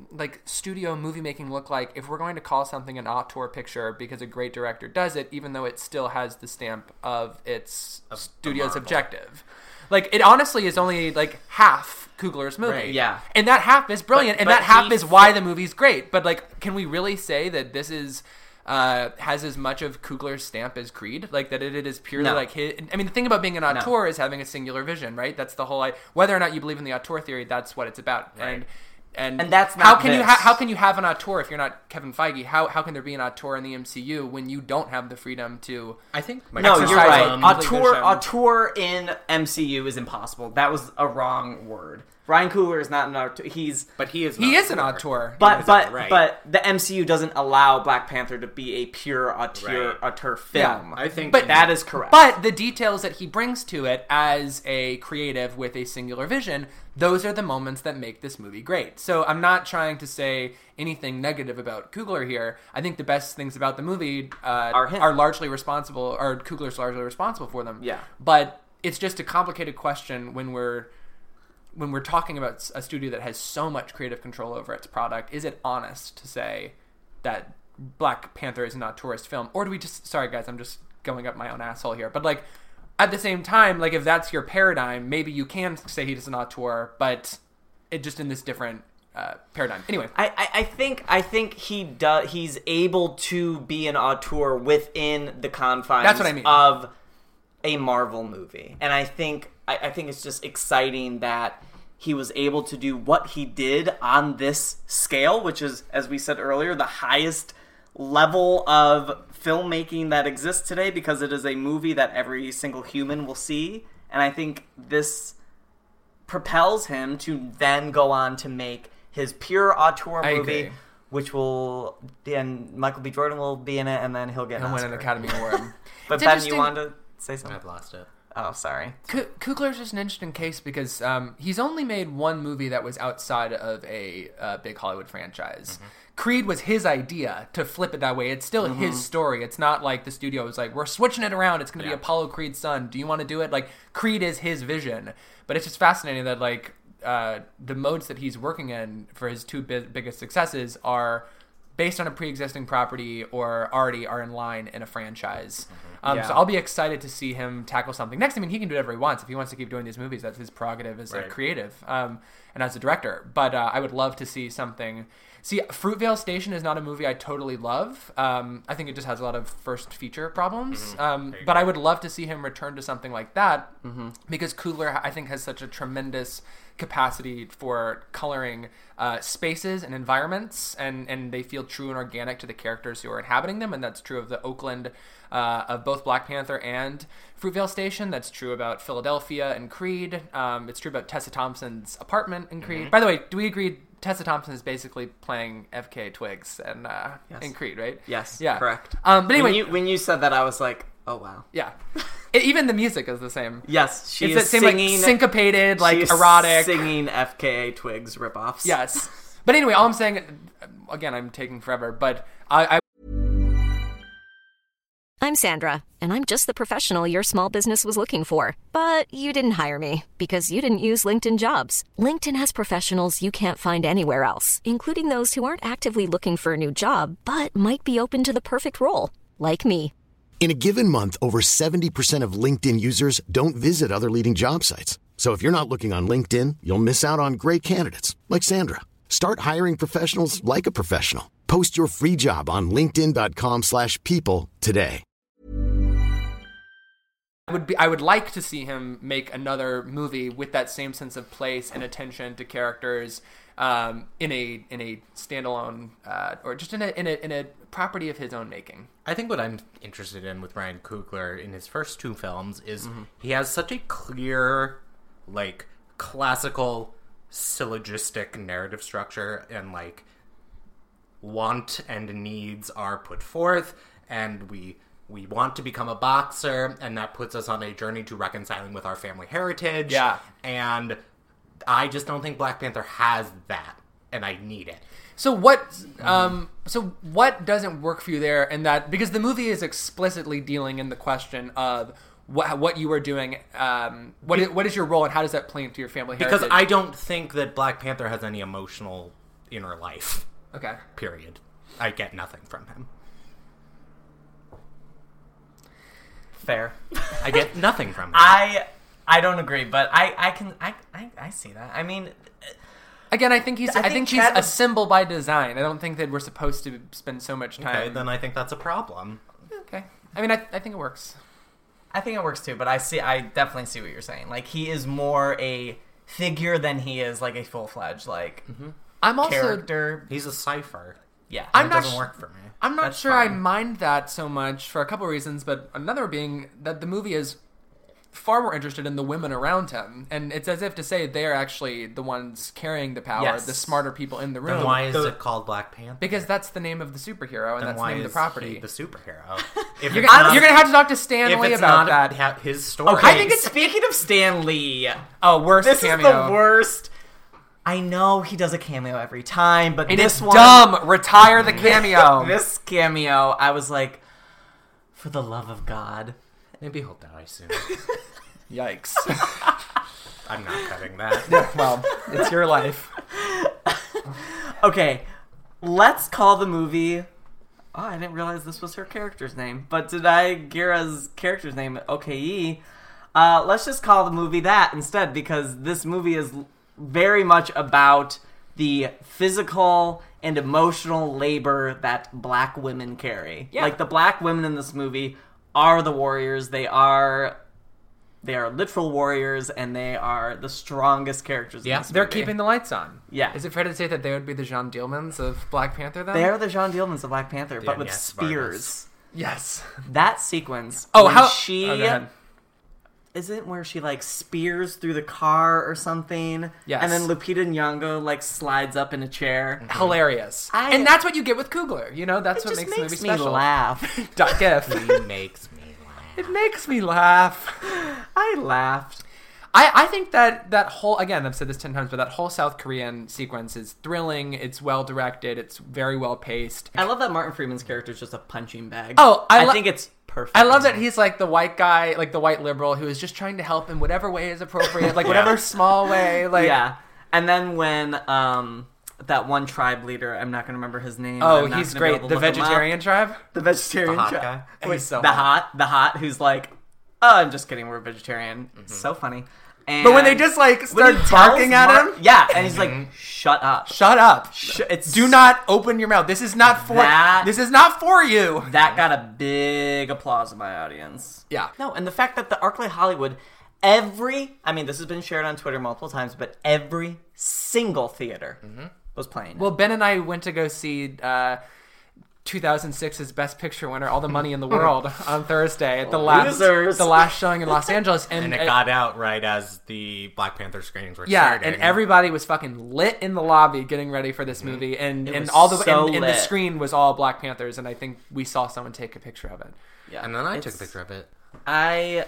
like studio movie making look like if we're going to call something an auteur picture because a great director does it, even though it still has the stamp of its of studio's objective? Like, it honestly is only like half Coogler's movie. Right, yeah. And that half is brilliant, But- and but that half he- is why the movie's great. But like, can we really say that this is uh, has as much of Coogler's stamp as Creed? Like, that it, it is purely No. like his... I mean, the thing about being an auteur is having a singular vision, right? That's the whole... Like, whether or not you believe in the auteur theory, that's what it's about. Right. And and, And that's how not can you this. ha- how can you have an auteur if you're not Kevin Feige? How how can there be an auteur in the M C U when you don't have the freedom to? I think No, exercise you're right. on complete Auteur, vision. auteur in M C U is impossible. That was a wrong word. Ryan Coogler is not an auteur. He's but he is. He not is an auteur. but but right. but the M C U doesn't allow Black Panther to be a pure auteur Right. auteur film. I think, But that is correct. But the details that he brings to it as a creative with a singular vision, those are the moments that make this movie great. So I'm not trying to say anything negative about Coogler here. I think the best things about the movie uh, Are him. are largely responsible, or Coogler's largely responsible for them. Yeah. But it's just a complicated question when we're when we're talking about a studio that has so much creative control over its product. Is it honest to say that Black Panther is not a tourist film, or do we just? Sorry, guys, I'm just going up my own asshole here, but like. At the same time, like if that's your paradigm, maybe you can say he is an auteur, but it just in this different uh, paradigm. Anyway, I, I, I think I think he does. He's able to be an auteur within the confines That's what I mean. of a Marvel movie, and I think I, I think it's just exciting that he was able to do what he did on this scale, which is, as we said earlier, the highest level of filmmaking that exists today, because it is a movie that every single human will see. And I think this propels him to then go on to make his pure auteur I movie, agree. which will, and Michael B. Jordan will be in it, and then he'll get an he'll win Oscar. an Academy Award. But It's Ben, you interesting- wanted to say something? I've lost it. Oh, sorry. K- Coogler's just an interesting case because um, he's only made one movie that was outside of a uh, big Hollywood franchise. Mm-hmm. Creed was his idea to flip it that way. It's still Mm-hmm. his story. It's not like the studio was like, we're switching it around. It's going to Yeah. be Apollo Creed's son. Do you want to do it? Like, Creed is his vision. But it's just fascinating that, like, uh, the modes that he's working in for his two bi- biggest successes are based on a pre-existing property or already are in line in a franchise. Um, Yeah. So I'll be excited to see him tackle something next. I mean, he can do whatever he wants. If he wants to keep doing these movies, that's his prerogative as a Right. creative um, and as a director. But uh, I would love to see something. See, Fruitvale Station is not a movie I totally love. Um, I think it just has a lot of first feature problems. Um, but I would love to see him return to something like that because Coogler, I think, has such a tremendous capacity for coloring uh, spaces and environments, and, and they feel true and organic to the characters who are inhabiting them, and that's true of the Oakland uh, of both Black Panther and Fruitvale Station. That's true about Philadelphia and Creed. Um, it's true about Tessa Thompson's apartment in Creed. By the way, do we agree Tessa Thompson is basically playing F K Twigs and uh, Yes. in Creed, right? Yes, Yeah. correct. Um, but anyway, when you, when you said that, I was like, oh, wow. yeah. It, even the music is the same. Yes, she It's is that same singing... like syncopated, like she is erotic. singing F K A Twigs ripoffs. Yes. But anyway, all I'm saying, again, I'm taking forever, but I, I I'm Sandra, and I'm just the professional your small business was looking for. But you didn't hire me because you didn't use LinkedIn Jobs. LinkedIn has professionals you can't find anywhere else, including those who aren't actively looking for a new job, but might be open to the perfect role, like me. In a given month, over seventy percent of LinkedIn users don't visit other leading job sites. So if you're not looking on LinkedIn, you'll miss out on great candidates like Sandra. Start hiring professionals like a professional. Post your free job on linkedin.com slash people today. would be I would like to see him make another movie with that same sense of place and attention to characters um, in a in a standalone uh, or just in a in a in a property of his own making. I think what I'm interested in with Ryan Coogler in his first two films is he has such a clear, like, classical syllogistic narrative structure, and like want and needs are put forth, and we we want to become a boxer, and that puts us on a journey to reconciling with our family heritage. Yeah. And I just don't think Black Panther has that, and I need it. So what um so what doesn't work for you there, and that because the movie is explicitly dealing in the question of what what you are doing, um what is, what is your role and how does that play into your family Because heritage? I don't think that Black Panther has any emotional inner life. Okay. Period. I get nothing from him. Fair. I get nothing from him. I I don't agree, but I, I can I, I, I see that. I mean, Again, I think he's. I, I think, think he's Chad a was- symbol by design. I don't think that we're supposed to spend so much time. okay, then I think that's a problem. Okay. I mean, I, I think it works. I think it works too, but I see I definitely see what you're saying. Like, he is more a figure than he is like a full-fledged like I'm also. character. He's a cipher. Yeah. I'm It not doesn't sh- work for me. I'm not That's sure I fine. mind that so much for a couple of reasons, but another being that the movie is far more interested in the women around him, and it's as if to say they're actually the ones carrying the power, Yes. the smarter people in the room. Then why is the- it called Black Panther? Because that's the name of the superhero, and then that's the why name of is the property. he the superhero? If You're it's gonna, not- you're gonna have to talk to Stan if Lee it's about not that. ha- his story. Okay, I think it's- speaking of Stan Lee, Oh, worst this cameo. is the worst. I know he does a cameo every time, but It this is one, dumb. Retire the cameo. This cameo, I was like, for the love of God. Maybe he'll die soon. Yikes. I'm not cutting that. Well, it's your life. Okay, let's call the movie. Oh, I didn't realize this was her character's name. But Denai Guerra's character's name, O K E. Uh, let's just call the movie that instead, because this movie is very much about the physical and emotional labor that black women carry. Yeah. Like, the black women in this movie are the warriors. They are... They are literal warriors, and they are the strongest characters Yeah, in this They're movie. keeping the lights on. Yeah. Is it fair to say that they would be the Jean Dielmans of Black Panther, then? They are the John Dielmans of Black Panther, but with Agnes spears. Yes. That sequence. Oh, when how... she Oh, go ahead. isn't where she like spears through the car or something. Yes. And then Lupita Nyong'o like slides up in a chair. Hilarious. I- and that's what you get with Kugler. You know, that's It what just makes, makes, the movie me special. laugh. Dot gif. He makes me laugh. It makes me laugh. I laughed. I, I think that that whole, again, I've said this ten times, but that whole South Korean sequence is thrilling. It's well directed. It's very well paced. I love that Martin Freeman's character is just a punching bag. Oh, I I, lo- think it's perfect. I love that he's like the white guy, like the white liberal who is just trying to help in whatever way is appropriate, like whatever small way. Like, Yeah. And then when um that one tribe leader, I'm not going to remember his name. oh, I'm not he's gonna be great. able to The look him up. vegetarian tribe. The vegetarian The hot tribe. guy? He's so the hot. hot, the hot, who's like, oh, I'm just kidding, we're vegetarian. It's so funny. And But when they just like when start he tells barking at Mark- him, yeah, and he's like, shut up. shut up. Sh- it's Do not open your mouth. This is not for. That- This is not for you. That got a big applause in my audience. Yeah. No, and the fact that the ArcLight Hollywood, every, I mean, this has been shared on Twitter multiple times, but every single theater was playing. Well, Ben and I went to go see uh, two thousand six's Best Picture winner, All the Money in the World, on Thursday at the last Losers. the last showing in Los Angeles, and, And it got out right as the Black Panther screenings were yeah, starting. and everybody was fucking lit in the lobby getting ready for this movie, and and was all the so and, and the lit. screen was all Black Panthers, and I think we saw someone take a picture of it. yeah. And then I took It's- a picture of it. I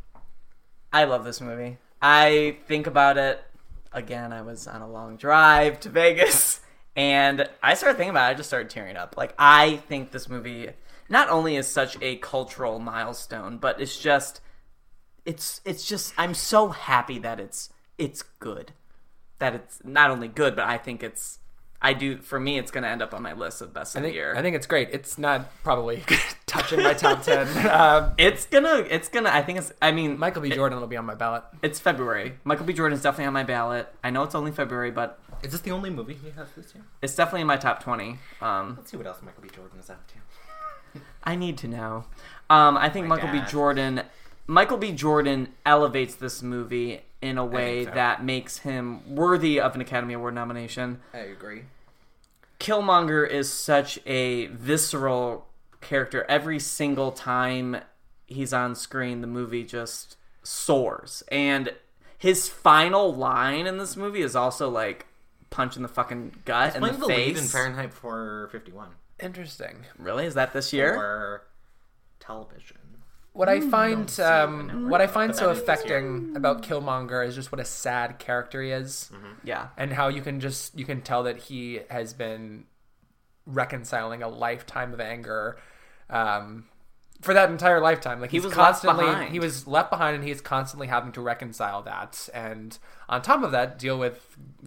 I love this movie. I think about it again. I was on a long drive to Vegas, and I started thinking about it. I just started tearing up. Like, I think this movie not only is such a cultural milestone, but it's just it's it's just I'm so happy that it's it's good. That it's not only good, but I think it's I do for me it's going to end up on my list of best I of think the year. I think it's great. It's not probably touching my top ten. Uh, it's gonna it's gonna I think it's I mean Michael B. it- Jordan will be on my ballot. It's February. Michael B. Jordan's definitely on my ballot. I know it's only February, but Is this the only movie he has this year? it's definitely in my top twenty. Um, Let's see what else Michael B. Jordan is up to. I need to know. Um, I think My Michael B. dad. Jordan, Michael B. Jordan elevates this movie in a way so. that makes him worthy of an Academy Award nomination. I agree. Killmonger is such a visceral character. Every single time he's on screen, the movie just soars. And his final line in this movie is also like punch in the fucking gut and the Playing the lead in face. Fahrenheit four fifty-one. Interesting. Really? Is that this year? For television. What I find, see um, the network, what I find but so that is this affecting about Killmonger is just what a sad character he is, Yeah. and how you can just you can tell that he has been reconciling a lifetime of anger, um, for that entire lifetime. Like He he's was left constantly behind. he was left behind, and he's constantly having to reconcile that, and on top of that, deal with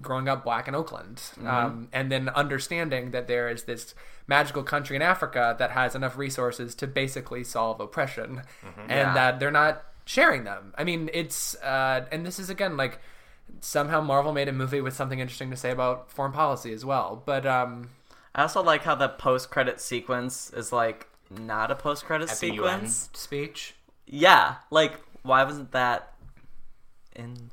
growing up black in Oakland, Mm-hmm. um, and then understanding that there is this magical country in Africa that has enough resources to basically solve oppression, and Yeah. that they're not sharing them. I mean, it's uh, and this is again like somehow Marvel made a movie with something interesting to say about foreign policy as well. But um, I also like how the post-credit sequence is like not a post-credit At the U N sequence. speech. Yeah, like why wasn't that in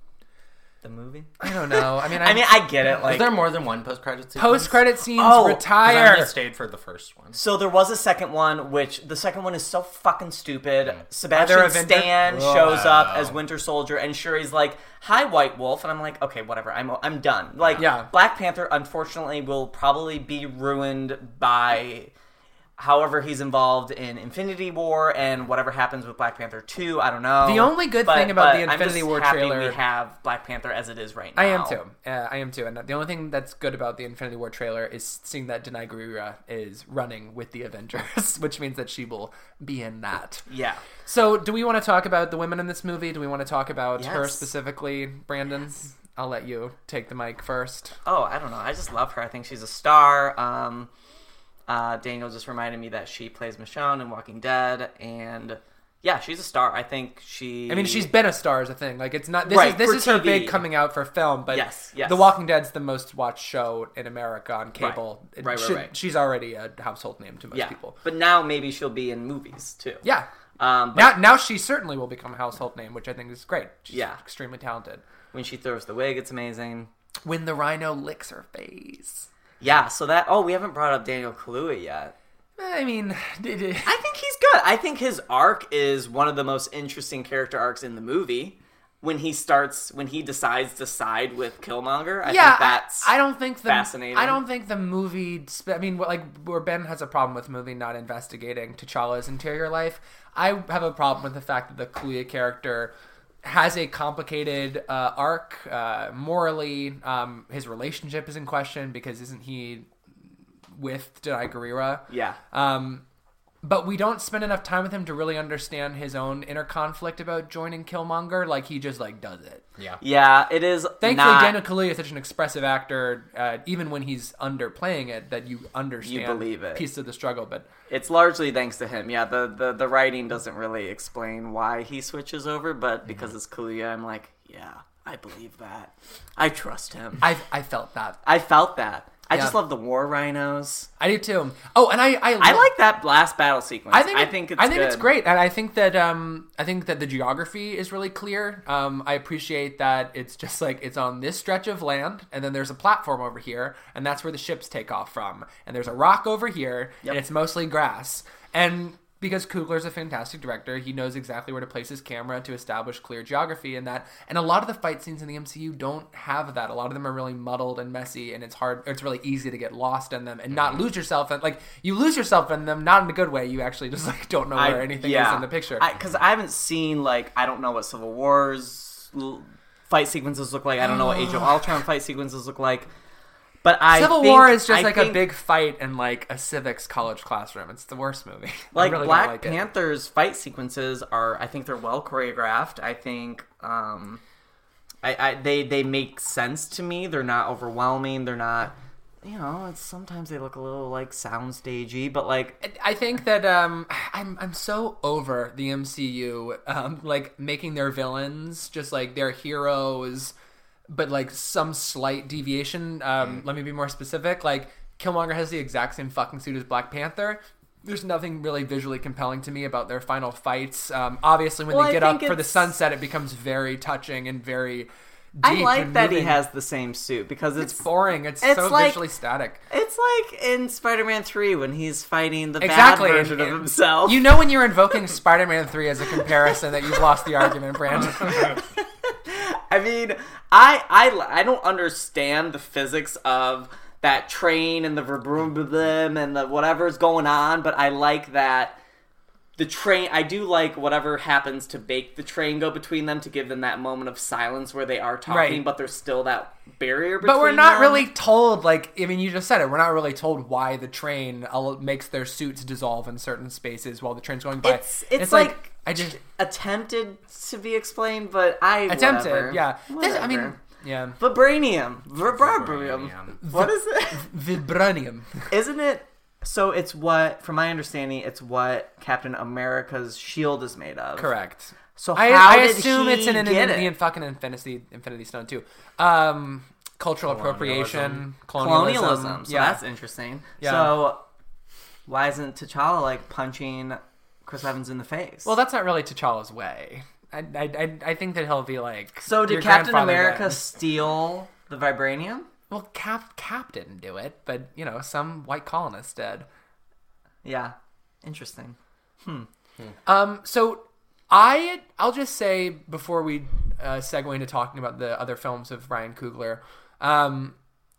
the movie? I don't know. I mean, I mean, I get it. Was Like, there more than one post-credit sequence? post-credit scenes Oh, 'Cause I retire. only stayed for the first one. so there was a second one, which the second one is so fucking stupid. Other Sebastian Avenger? Stan shows up as Winter Soldier, and Shuri's like, "Hi, White Wolf," and I'm like, "Okay, whatever. I'm I'm done." Like, Yeah. Black Panther, unfortunately, will probably be ruined by however he's involved in Infinity War and whatever happens with Black Panther two. I don't know. The only good But- thing about but the I'm Infinity just War happy trailer- we have Black Panther as it is right now. I am too. Uh, I am too. And the only thing that's good about the Infinity War trailer is seeing that Denai Guerrera is running with the Avengers, which means that she will be in that. Yeah. So, do we want to talk about the women in this movie? Do we want to talk about her Yes. specifically, Brandon? I'll let you take the mic first. Oh, I don't know. I just love her. I think she's a star. Um, uh, Daniel just reminded me that she plays Michonne in Walking Dead, and yeah, she's a star. I think she. I mean, she's been a star as a thing. Like, it's not. This Right, is this for is her T V. big coming out for film. But Yes, yes. The Walking Dead's the most watched show in America on cable. It Right, right, should- right. She's already a household name to most yeah, people. but now maybe she'll be in movies too. Yeah. Um, but Now, now she certainly will become a household name, which I think is great. She's Yeah. extremely talented. when she throws the wig, it's amazing. When the rhino licks her face. Yeah. So that. Oh, we haven't brought up Daniel Kaluuya yet. I mean, did it, I think he's good. I think his arc is one of the most interesting character arcs in the movie. When he starts, when he decides to side with Killmonger, I yeah, think that's I, I don't think the fascinating. I don't think the movie. I mean, what- like where Ben has a problem with the movie not investigating T'Challa's interior life. I have a problem with the fact that the Kaluuya character has a complicated uh, arc uh, morally. Um, his relationship is in question because isn't he with Denai Guerrera? Yeah. Um, but we don't spend enough time with him to really understand his own inner conflict about joining Killmonger. Like, he just, like, does it. Yeah. Yeah, it is. Thankfully, not, Daniel Kaluuya is such an expressive actor, uh, even when he's underplaying it, that you understand You believe it. piece of the struggle. But It's largely thanks to him. Yeah, the, the, the writing doesn't really explain why he switches over, but because it's Kaluuya, I'm like, yeah, I believe that. I trust him. I I felt that. I felt that. I Yeah. just love the war rhinos. I do too. Oh, and I I, I like that last battle sequence. I think I it- think it's I think good. it's great, and I think that um I think that the geography is really clear. Um, I appreciate that it's just like it's on this stretch of land, and then there's a platform over here, and that's where the ships take off from, and there's a rock over here, Yep. and it's mostly grass, and because Coogler's a fantastic director, he knows exactly where to place his camera to establish clear geography and that. And a lot of the fight scenes in the M C U don't have that. A lot of them are really muddled and messy, and it's hard. It's really easy to get lost in them and not lose yourself. And like you lose yourself in them, not in a good way. You actually just like don't know where I- anything yeah. is in the picture. Because I, I haven't seen, like, I don't know what Civil War's l- fight sequences look like. I don't know what Age of Ultron fight sequences look like. But I Civil think- War is just I like think, a big fight in like a civics college classroom. It's the worst movie. I like really don't Black like it. Panther's fight sequences are. I think they're well choreographed. I think um, I, I they they make sense to me. They're not overwhelming. They're not. You know, it's, sometimes they look a little like soundstagey, but like I think that um, I'm I'm so over the M C U, um, like making their villains just like their heroes, but like some slight deviation. Um, let me be more specific. Like Killmonger has the exact same fucking suit as Black Panther. There's nothing really visually compelling to me about their final fights. Um, obviously, when Well, they I get up think for the it's- sunset, it becomes very touching and very. Deep I like and that he moving. has the same suit because it's, It's boring. It's, it's so like- visually static. It's like in Spider-Man three when he's fighting the Exactly. bad version And- of himself. You know when you're invoking Spider-Man three as a comparison that you've lost the argument, Brandon. I mean, I, I I don't understand the physics of that train and the verbrum and the whatever's going on, but I like that the train. I do like whatever happens to make the train go between them to give them that moment of silence where they are talking, Right. but there's still that barrier between But we're not them. really told, like, I mean, you just said it. We're not really told why the train uh, makes their suits dissolve in certain spaces while the train's going by. It's it's, like, I just attempted to be explained, but I attempted, whatever. yeah. This, I mean, Whatever. Yeah. Vibranium. Vibranium. Vibranium. What is it? Vibranium. Isn't it? So it's what, from my understanding, it's what Captain America's shield is made of. Correct. So I, how I did assume he it's in an get Indian it? fucking Infinity Infinity Stone too. Um, cultural appropriation, colonialism. Colonialism. So yeah. that's interesting. Yeah. So why isn't T'Challa like punching Chris Evans in the face? Well, that's not really T'Challa's way. I, I, I, I think that he'll be like. so did your Captain grandfather America then. steal the vibranium? Well, Cap Cap didn't do it, but you know, some white colonist did. Yeah. Interesting. Um, so I I'll just say before we uh, segue into talking about the other films of Ryan Coogler, um,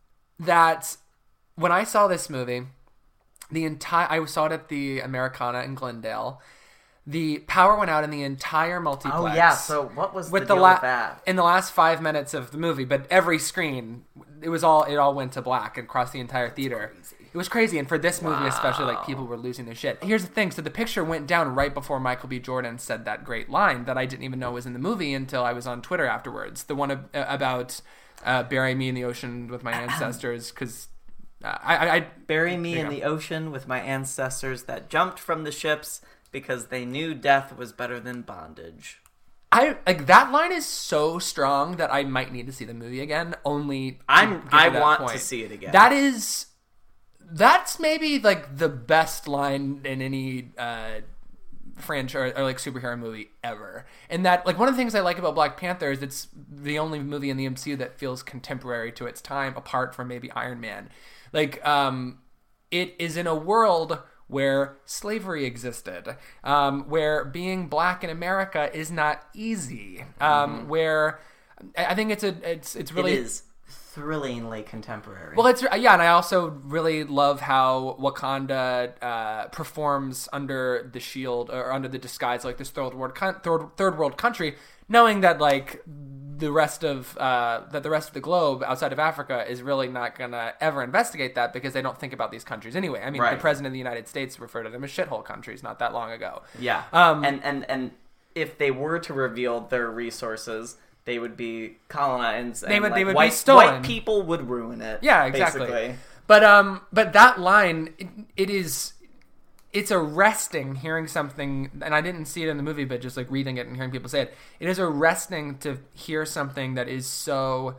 that when I saw this movie, the entire I saw it at the Americana in Glendale. The power went out in the entire multiplex. Oh yeah. So what was with the the deal la- with that? in the last five minutes of the movie, but every screen, it was all it all went to black across the entire theater. It was crazy, and for this movie especially, like people were losing their shit. Here's the thing: so the picture went down right before Michael B. Jordan said that great line that I didn't even know was in the movie until I was on Twitter afterwards. The one ab- about uh, bury me in the ocean with my ancestors, because uh, I, I, I Bury me There in you the ocean with my ancestors that jumped from the ships because they knew death was better than bondage. I like that line is so strong that I might need to see the movie again. Only to I'm- get to I that want point. to see it again. That is, that's maybe like the best line in any uh, franchise or like superhero movie ever. And that like one of the things I like about Black Panther is it's the only movie in the M C U that feels contemporary to its time, apart from maybe Iron Man. Like, um, it is in a world where slavery existed, um, where being black in America is not easy, um, mm-hmm. where I I think it's a it's it's really It is thrillingly contemporary. well, it's yeah, and I also really love how Wakanda uh, performs under the shield or under the disguise, like this third world third, third world country, knowing that like the rest of uh, that the rest of the globe outside of Africa is really not gonna ever investigate that because they don't think about these countries anyway. I mean, Right. the president of the United States referred to them as shithole countries not that long ago. yeah, Um, and and and if they were to reveal their resources, they would be colonized. And They would- like, they would be white, stolen. White people would ruin it. Yeah, exactly. Basically. But um, but that line, it, it is, it's arresting hearing something, and I didn't see it in the movie, but just like reading it and hearing people say it, it is arresting to hear something that is so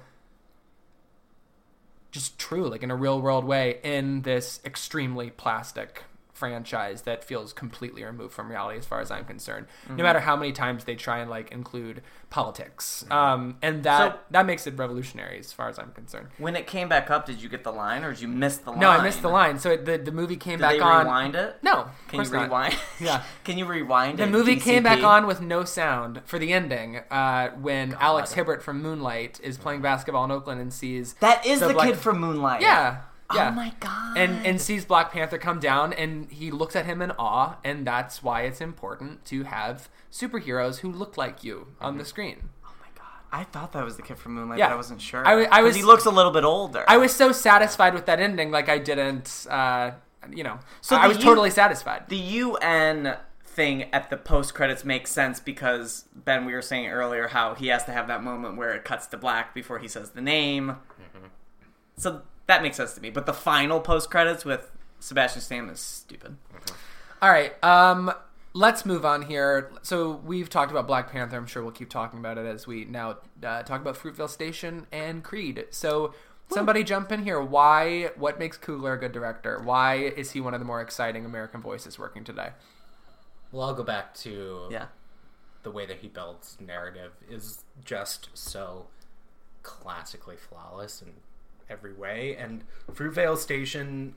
just true, like in a real world way, in this extremely plastic franchise that feels completely removed from reality as far as I'm concerned. Mm-hmm. No matter how many times they try and like include politics, um, and that So- that makes it revolutionary as far as I'm concerned. When it came back up, did you get the line or did you miss the line? No, I missed the line. So it, the the movie came Did back they on. rewind it? No, of Can course you not. rewind? Yeah. Can you rewind The it? movie D C P? came back on with no sound for the ending uh, when Alex Hibbert from Moonlight is playing basketball in Oakland and sees That is the the Black- kid from Moonlight. yeah. Yeah. Oh my god. And and sees Black Panther come down, and he looks at him in awe, and that's why it's important to have superheroes who look like you on the screen. Oh my god. I thought that was the kid from Moonlight, Yeah. but I wasn't sure. I w- I 'Cause was- he looks a little bit older. I was so satisfied with that ending, like I didn't, uh, you know, So I the was U- totally satisfied. The U N thing at the post credits makes sense because Ben, we were saying earlier how he has to have that moment where it cuts to black before he says the name. Mm-hmm. So that makes sense to me. But the final post credits with Sebastian Stan is stupid. All right, um, let's move on here. So we've talked about Black Panther. I'm sure we'll keep talking about it as we now uh, talk about Fruitvale Station and Creed. So somebody jump in here. Why? What makes Coogler a good director? Why is he one of the more exciting American voices working today? Well, I'll go back to Yeah. the way that he builds narrative is just so classically flawless in every way. And Fruitvale Station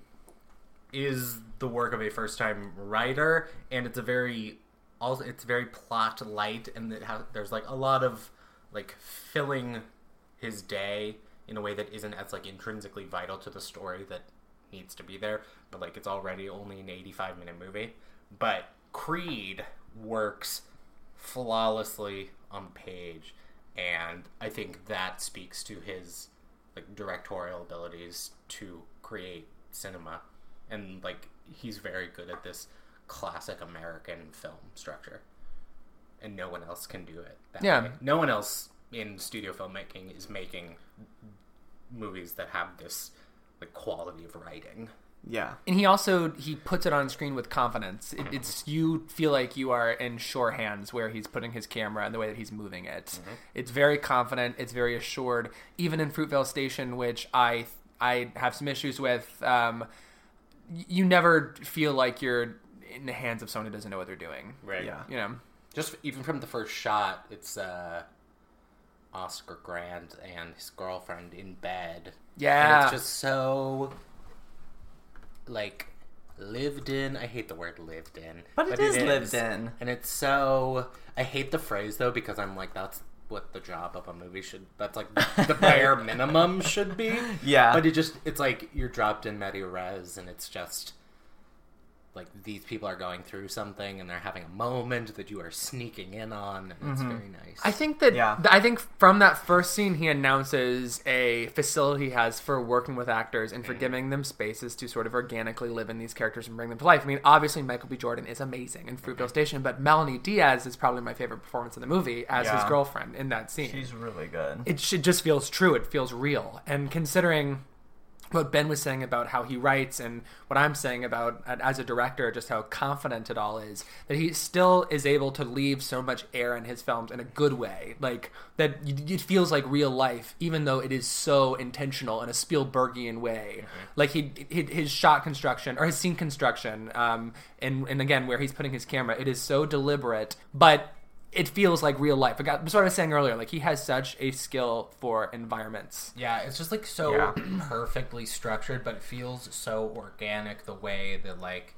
is the work of a first-time writer, and it's a very also it's very plot light, and it has, there's like a lot of like filling his day in a way that isn't as like intrinsically vital to the story that needs to be there. But like it's already only an eighty-five minute movie. But Creed works flawlessly on page, and I think that speaks to his like directorial abilities to create cinema, and like he's very good at this classic American film structure, and no one else can do it that Yeah. way. No one else in studio filmmaking is making movies that have this like quality of writing. Yeah. And he also, he puts it on screen with confidence. It, it's, you feel like you are in sure hands where he's putting his camera and the way that he's moving it. Mm-hmm. It's very confident. It's very assured. Even in Fruitvale Station, which I, I have some issues with, um, you never feel like you're in the hands of someone who doesn't know what they're doing. Right. Yeah. You know? Just even from the first shot, it's uh, Oscar Grant and his girlfriend in bed. Yeah. And it's just so, like, lived in. I hate the word lived in. But it is lived in. And it's so, I hate the phrase, though, because I'm like, that's what the job of a movie should, that's like the bare minimum should be. Yeah. But it just, it's like you're dropped in media res, and it's just, like, these people are going through something and they're having a moment that you are sneaking in on, and it's very nice. I think that Yeah. I think from that first scene he announces a facility he has for working with actors and for giving them spaces to sort of organically live in these characters and bring them to life. I mean, obviously Michael B. Jordan is amazing in Fruitvale Station, but Melanie Diaz is probably my favorite performance in the movie as his Yeah. girlfriend in that scene. She's really good. It should just feels true. It feels real. And considering what Ben was saying about how he writes and what I'm saying about uh, as a director, just how confident it all is, that he still is able to leave so much air in his films in a good way. Like, that it feels like real life, even though it is so intentional in a Spielbergian way. Mm-hmm. Like, he, his shot construction, or his scene construction, um, and, and again, where he's putting his camera, it is so deliberate, but it feels like real life. Like, that's what I was saying earlier. Like, he has such a skill for environments. Yeah, it's just like so Yeah. perfectly structured, but it feels so organic the way that like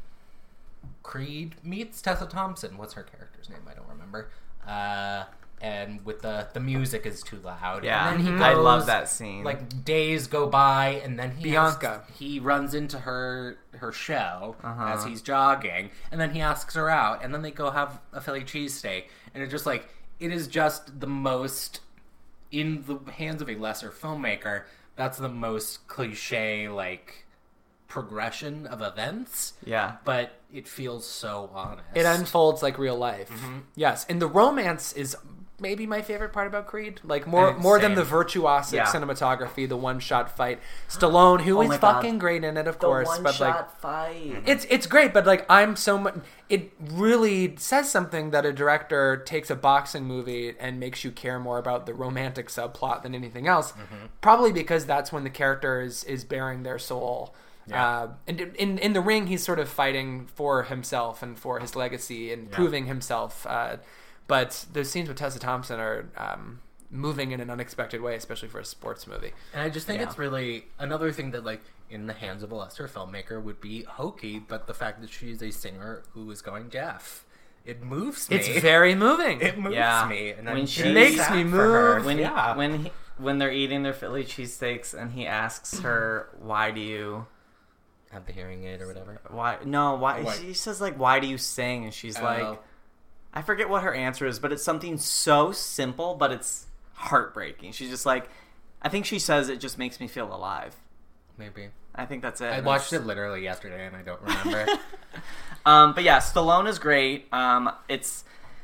Creed meets Tessa Thompson. What's her character's name? I don't remember. Uh, and with the the music is too loud. Yeah. and then he Mhm. goes, I love that scene. Like days go by, and then he Bianca. asks- he runs into her her show Uh-huh. as he's jogging, and then he asks her out, and then they go have a Philly cheesesteak, and it's just like it is just the most in the hands of a lesser filmmaker. That's the most cliche like progression of events. Yeah. But it feels so honest. It unfolds like real life. Mm-hmm. Yes, and the romance is maybe my favorite part about Creed. Like, more And more than same. the virtuosic Yeah. cinematography, the one-shot fight. Stallone, who Oh is my God. fucking great in it, of The course. one but like, shot fight. It's it's great, but like I'm so much. It really says something that a director takes a boxing movie and makes you care more about the romantic subplot than anything else. Mm-hmm. Probably because that's when the character is, is bearing their soul. Uh, and in in the ring, he's sort of fighting for himself and for his legacy and proving himself. Uh, but those scenes with Tessa Thompson are um, moving in an unexpected way, especially for a sports movie. And I just think Yeah. it's really another thing that, like, in the hands of a lesser filmmaker would be hokey, but the fact that she's a singer who is going deaf, it moves me. It's very moving. it moves Yeah. me, and When I'm she- very Makes sad me for her. move. When yeah. when he, when they're eating their Philly cheesesteaks and he asks her, "Why do you have the hearing aid or whatever. why no why?" What? She says like, "Why do you sing?" And she's Oh. like, I forget what her answer is, but it's something so simple, but it's heartbreaking. She's just like, I think she says it just makes me feel alive. Maybe. I think that's it. I And watched it's- it literally yesterday and I don't remember. Um, but yeah, Stallone is great. Um, it's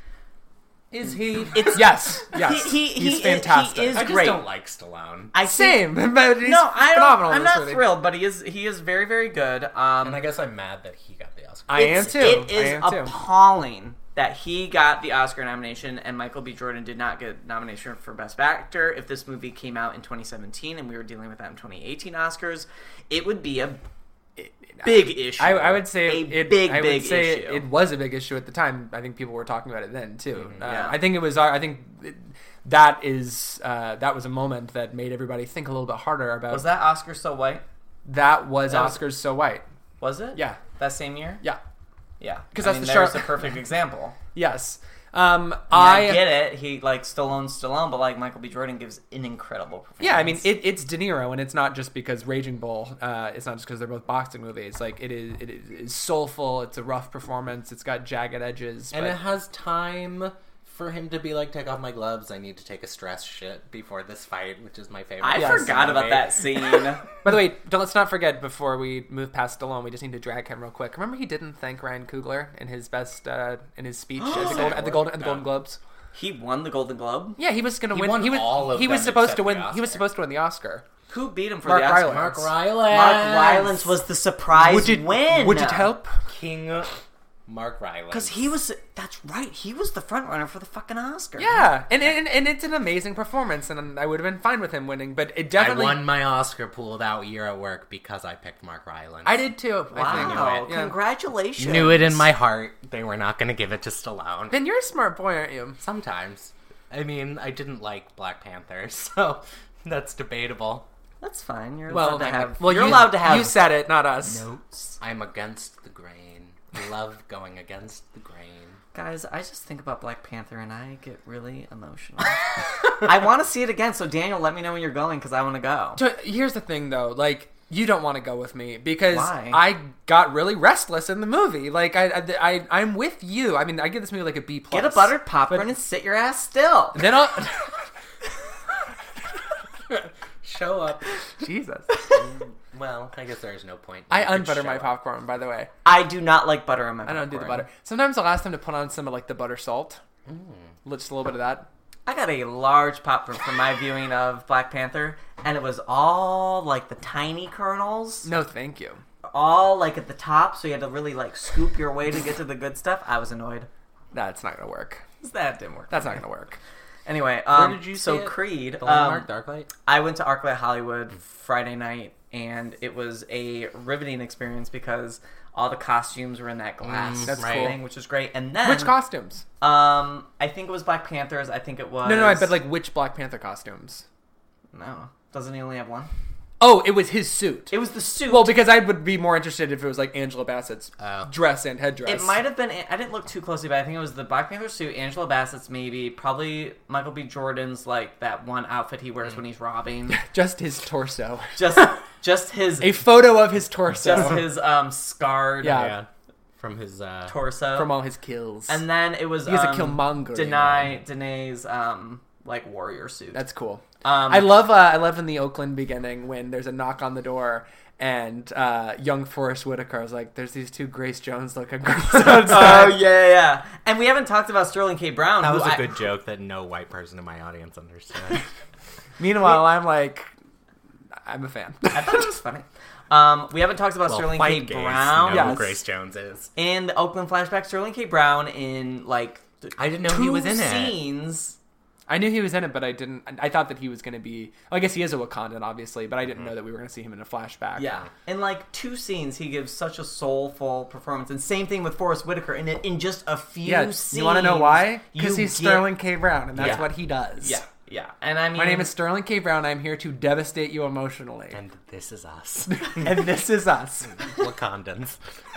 Is he? it's Yes, yes, He- he- he's he- fantastic. he is I just great. don't like Stallone. I think- Same, but he's no, I phenomenal don't. in I'm this not movie. thrilled, but he is he is very very good. Um, And I guess I'm mad that he got the Oscar. I am It's- too. It is I am too. appalling that he got the Oscar nomination and Michael B. Jordan did not get nomination for Best Actor. If this movie came out in twenty seventeen and we were dealing with that in twenty eighteen Oscars, it would be a big issue. I, I would say a it, big, I would big say issue. It, it was a big issue at the time. I think people were talking about it then too. Uh, yeah. I think it was. I think it, that is uh, that was a moment that made everybody think a little bit harder about. Was that Oscar So White? That was That was- Oscars So White. Was it? Yeah. That same year? Yeah. Yeah. 'Cause I that's mean, the there's sharp- a perfect example. Yes. Um, I, I, get it. He like Stallone, Stallone, but like Michael B. Jordan gives an incredible performance. Yeah, I mean it, it's De Niro, and it's not just because Raging Bull. Uh, it's not just because they're both boxing movies. Like it is, it is it's soulful. It's a rough performance. It's got jagged edges. And but- it has time for him to be like, take off my gloves, I need to take a stress shit before this fight, which is my favorite. I Yes. forgot about that scene. By the way, don't, let's not forget before we move past Stallone, we just need to drag him real quick. Remember, he didn't thank Ryan Coogler in his best uh, in his speech at the Golden at the Golden, at the Golden Globes. He won the Golden Globe. Yeah, he was going to He win. won he was all of he was them supposed except to win. the He was Oscar. supposed to win the Oscar. Who beat him for Mark the Oscar? Rylance. Mark Rylance. Mark Rylance was the surprise Would it win. Would it help? King Mark Rylance. Because he was. That's right. He was the front runner for the fucking Oscar. Yeah, and, and and it's an amazing performance, and I would have been fine with him winning. But it definitely. I won my Oscar pulled out year at work because I picked Mark Rylance. I did too. I think. Wow! Yeah. Congratulations. Knew it in my heart. They were not going to give it to Stallone. Ben, you're a smart boy, aren't you? Sometimes. I mean, I didn't like Black Panther, so that's debatable. That's fine. You're Well, allowed to have. well, you're you, allowed to have. You said it, not us. notes. I'm against the grain. I love going against the grain. Guys, I just think about Black Panther and I get really emotional. I want to see it again, so Daniel, let me know when you're going because I want to go. So here's the thing, though. Like, you don't want to go with me because Why? I got really restless in the movie. Like, I, I, I I'm with you. I mean, I give this movie like a B plus. Get a buttered popcorn But- and sit your ass still. Then I'll. Show up. Jesus. Well, I guess there's no point. I You could unbutter show my up. popcorn, by the way. I do not like butter on my I popcorn. don't do the butter. Sometimes I'll ask them to put on some of like the butter salt. Just a little bit of that. I got a large popcorn for my viewing of Black Panther, and it was all like the tiny kernels, No, thank you. all like at the top, so you had to really like scoop your way to get to the good stuff. I was annoyed. That's not gonna work. That didn't work. That's not gonna work. Anyway, um, Where did you so see it? Creed. The um, Landmark Darklight? I went to ArcLight Hollywood Friday night, and it was a riveting experience because all the costumes were in that glass Mm, that's thing, cool. which was great. And then Which costumes? Um, I think it was Black Panthers. I think it was No, no, I bet like which Black Panther costumes? no. Doesn't he only have one? Oh, it was his suit. It was the suit. Well, because I would be more interested if it was like Angela Bassett's Oh. dress and headdress. It might have been. I didn't look too closely, but I think it was the Black Panther suit, Angela Bassett's maybe, probably Michael B. Jordan's like that one outfit he wears when he's robbing. just his torso. Just, just his, A photo of his torso just his um scarred Yeah. Yeah. From his, uh... torso. from all his kills. and then it was He has a um, Killmonger, you Danae, Danae's um like warrior suit. That's cool. Um, I love uh, I love in the Oakland beginning when there's a knock on the door and uh, young Forrest Whitaker is like, "There's these two Grace Jones looking girls Oh outside." yeah, yeah, yeah. And we haven't talked about Sterling K. Brown. That who was a I- good joke that no white person in my audience understood. Meanwhile, I'm like, I'm a fan. I thought it was funny. Um, we haven't talked about Well, Sterling K. white gays Brown. know Yes. who Grace Jones is. In the Oakland flashback, Sterling K. Brown in like th- I didn't know two he was in it. scenes. I knew he was in it, but I didn't. I thought that he was going to be. Well, I guess he is a Wakandan, obviously, but I didn't know that we were going to see him in a flashback. Yeah, in like two scenes, he gives such a soulful performance, and same thing with Forrest Whitaker. In it, in just a few Yeah. scenes, You want to know why? Because you he's get- Sterling K. Brown, and that's Yeah. what he does. Yeah, yeah. And I mean, My name is Sterling K. Brown. I'm here to devastate you emotionally, And this is us. and this is us. Wakandans.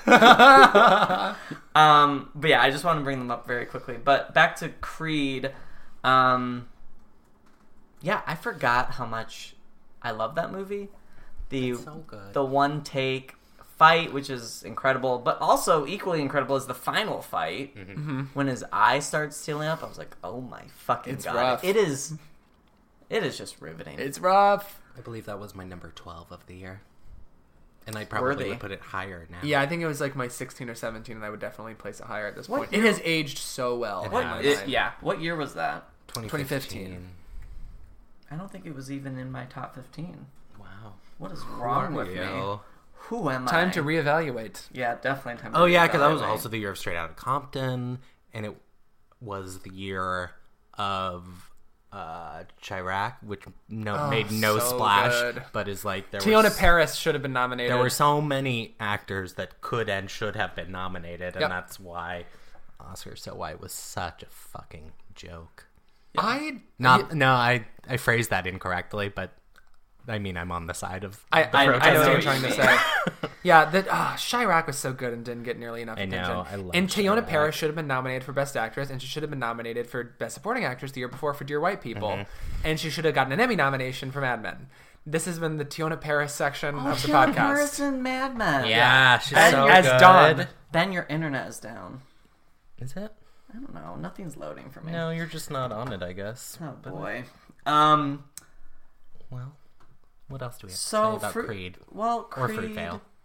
Um, but yeah, I just want to bring them up very quickly. But back to Creed. Um, yeah, I forgot how much I love that movie. The It's so good. the one take fight, which is incredible, but also equally incredible is the final fight Mm-hmm. when his eye starts sealing up. I was like, oh my fucking It's god! rough. It is. It is just riveting. It's rough. I believe that was my number twelve of the year. And I probably Worthy. would put it higher now. Yeah, I think it was like my sixteen or seventeen, and I would definitely place it higher at this What point. year- It has aged so well. It in my has. mind. It- yeah. What year was that? twenty fifteen. I don't think it was even in my top fifteen. Wow. What is wrong with me? Yo. Who am I? Time to reevaluate. Yeah, definitely time to Oh yeah, because that was reevaluate. also the year of Straight Outta Compton, and it was the year of uh, Chirac, which no Oh, made no so splash, good. but is like there Tiona was Paris should have been nominated. there were so many actors that could and should have been nominated, and Yep. that's why Oscar So White was such a fucking joke. I Not no, I I phrased that incorrectly, but I mean I'm on the side of I, the I, I know what you're protesters. trying to say. Yeah, that uh, Chirac was so good and didn't get nearly enough I attention. know, I love and Tiona Chirac. Paris should have been nominated for Best Actress, and she should have been nominated for Best Supporting Actress the year before for Dear White People, Mm-hmm. and she should have gotten an Emmy nomination for Mad Men. This has been the Tiona Paris section Oh, of the Tiona podcast. Paris and Mad Men. Yeah, she's As- so as good. Dawn. Ben, your internet is down. Is it? I don't know. Nothing's loading for me. No, you're just not on it, I guess. Oh boy. Um. Well, what else do we have to So say about Fruit- Creed? Well, Or Creed. Fruitvale.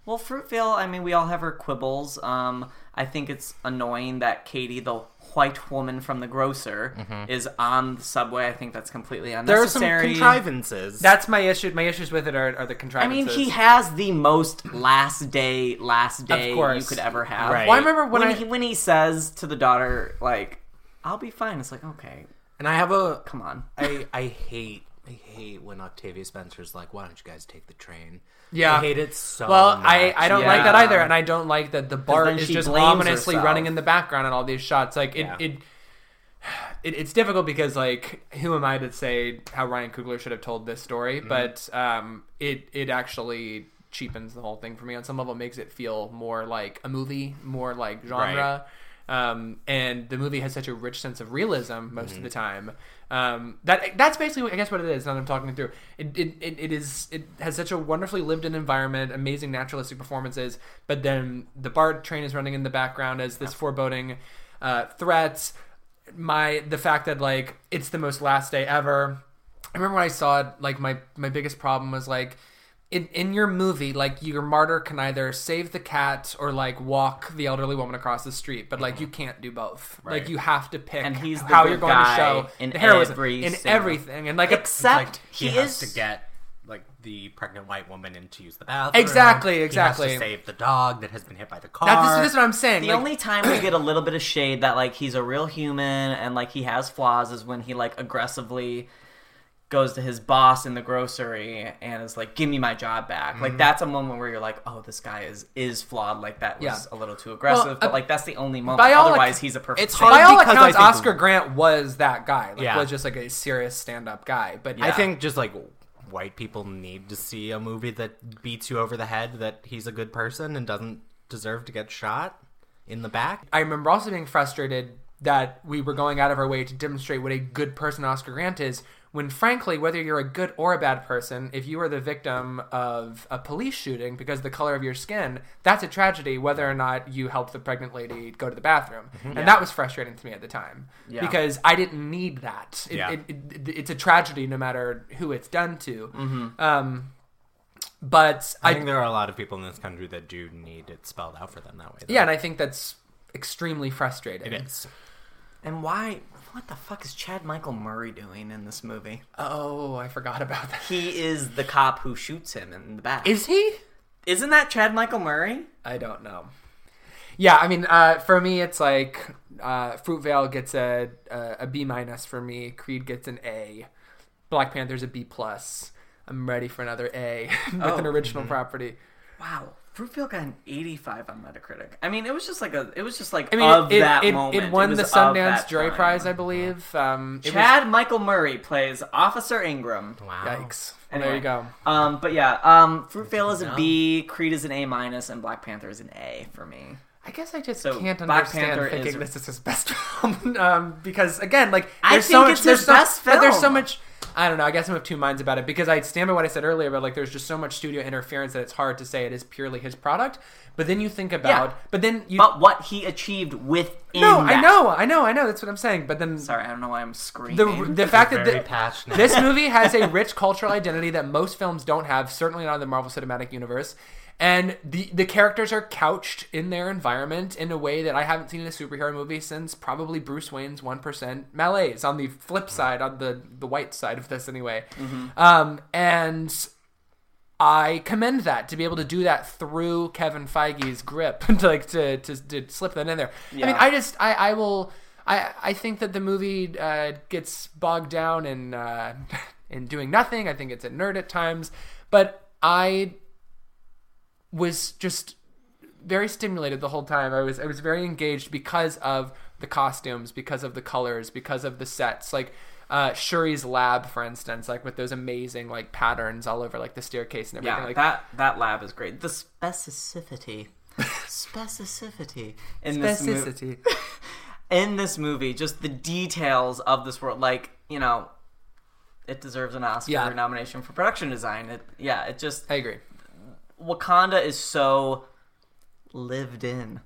Well, Fruitvale, I mean, we all have our quibbles. Um, I think it's annoying that Katie, the white woman from the grocer, mm-hmm. is on the subway. I think that's completely unnecessary. There are some contrivances. That's my issue. My issues with it are, are the I contrivances. mean, he has the most last day, last day you could ever have. Right. Well, I remember when, When, I... he, when he says to the daughter, like, I'll be fine. It's like, okay, And I have a... come on. I, I hate... I hate when Octavia Spencer's like, why don't you guys take the train? Yeah. I hate it so Well, much. I, I don't Yeah. like that either, and I don't like that the Bart then is she just blames ominously herself. running in the background in all these shots. Like, it, Yeah. it, it it's difficult because, like, who am I to say how Ryan Coogler should have told this story? Mm-hmm. But um, it, it actually cheapens the whole thing for me on some level. It makes it feel more like a movie, more like genre. Um, and the movie has such a rich sense of realism most mm-hmm. of the time. Um, that that's basically, I guess, what it is. Now that I'm talking it through, it it, it it is it has such a wonderfully lived-in environment, amazing naturalistic performances. But then the BART train is running in the background as this foreboding uh, threat. My the fact that like it's the most last day ever. I remember when I saw it. Like my my biggest problem was like. In, in your movie, like, your martyr can either save the cat or, like, walk the elderly woman across the street. But, like, you can't do both. Right. Like, you have to pick And he's the how good you're going guy to show in the heroism every in single- everything. And, like, Except Like, he, he has is... to get like the pregnant white woman in to use the bathroom. Exactly, exactly. He has to save the dog that has been hit by the car. that's, that's what I'm saying. The like, only time we get a little bit of shade that, like, he's a real human and, like, he has flaws is when he, like, aggressively goes to his boss in the grocery and is like, give me my job back. Mm-hmm. Like, that's a moment where you're like, oh, this guy is is flawed. Like, that was Yeah. a little too aggressive. Well, but, uh, like, that's the only moment. by all Otherwise, ac- he's a perfect it's saint. hard by all because accounts, I think- Oscar Grant was that guy. Like, Yeah. was just, like, a serious stand-up guy. But I yeah. think just like white people need to see a movie that beats you over the head that he's a good person and doesn't deserve to get shot in the back. I remember also being frustrated that we were going out of our way to demonstrate what a good person Oscar Grant is, when frankly, whether you're a good or a bad person, if you are the victim of a police shooting because of the color of your skin, that's a tragedy whether or not you helped the pregnant lady go to the bathroom. Mm-hmm. And Yeah. that was frustrating to me at the time. Yeah. Because I didn't need that. It, Yeah. it, it, it, it's a tragedy no matter who it's done to. Mm-hmm. Um, but I, I, think there are a lot of people in this country that do need it spelled out for them that way. though. yeah, and I think that's extremely frustrating. It is. And why... What the fuck is Chad Michael Murray doing in this movie? Oh, I forgot about that. He is the cop who shoots him in the back. Is he? Isn't that Chad Michael Murray? I don't know. Yeah, I mean, uh, for me, it's like uh, Fruitvale gets a, a a B minus for me. Creed gets an A. Black Panther's a B plus. I'm ready for another A with Oh, an original mm-hmm. property. Wow. Fruitvale got an eighty-five on Metacritic. I mean, it was just like a, it was just like I mean, of it, that it, moment. it won was the of Sundance that Jury time. Prize, I believe. Um, it Chad Michael Murray plays Officer Ingram. Wow. was, yikes. Well, Anyway. there you go. Um, but yeah, um, Fruitvale is a B, Creed is an A minus, and Black Panther is an A for me. I guess I just So, can't Black understand Panther thinking is- this is his best film um, because again, like I there's think so much, it's there's his so, best but there's so film. much. I don't know. I guess I'm of two minds about it because I stand by what I said earlier, but like there's just so much studio interference that it's hard to say it is purely his product. But then you think about, Yeah. but then you. But what he achieved within no, I that. know, I know, I know. That's what I'm saying. But then Sorry, I don't know why I'm screaming. the the fact that Very the, passionate. this movie has a rich cultural identity that most films don't have, certainly not in the Marvel Cinematic Universe. And the, the characters are couched in their environment in a way that I haven't seen in a superhero movie since probably Bruce Wayne's one percent Malaise, on the flip side, on the, the white side of this anyway. Mm-hmm. Um, and I commend that, to be able to do that through Kevin Feige's grip, to, like to, to to slip that in there. Yeah. I mean, I just, I, I will... I, I think that the movie uh, gets bogged down in uh, in doing nothing. I think it's a nerd at times, but I was just very stimulated the whole time. I was I was very engaged because of the costumes, because of the colors, because of the sets. Like uh, Shuri's lab, for instance, like with those amazing like patterns all over like the staircase and everything. Yeah, like that that lab is great. The specificity, specificity in this movie. specificity. In this movie, just the details of this world, like, you know, it deserves an Oscar Yeah. nomination for production design. It, yeah, it just I agree. Wakanda is so lived in.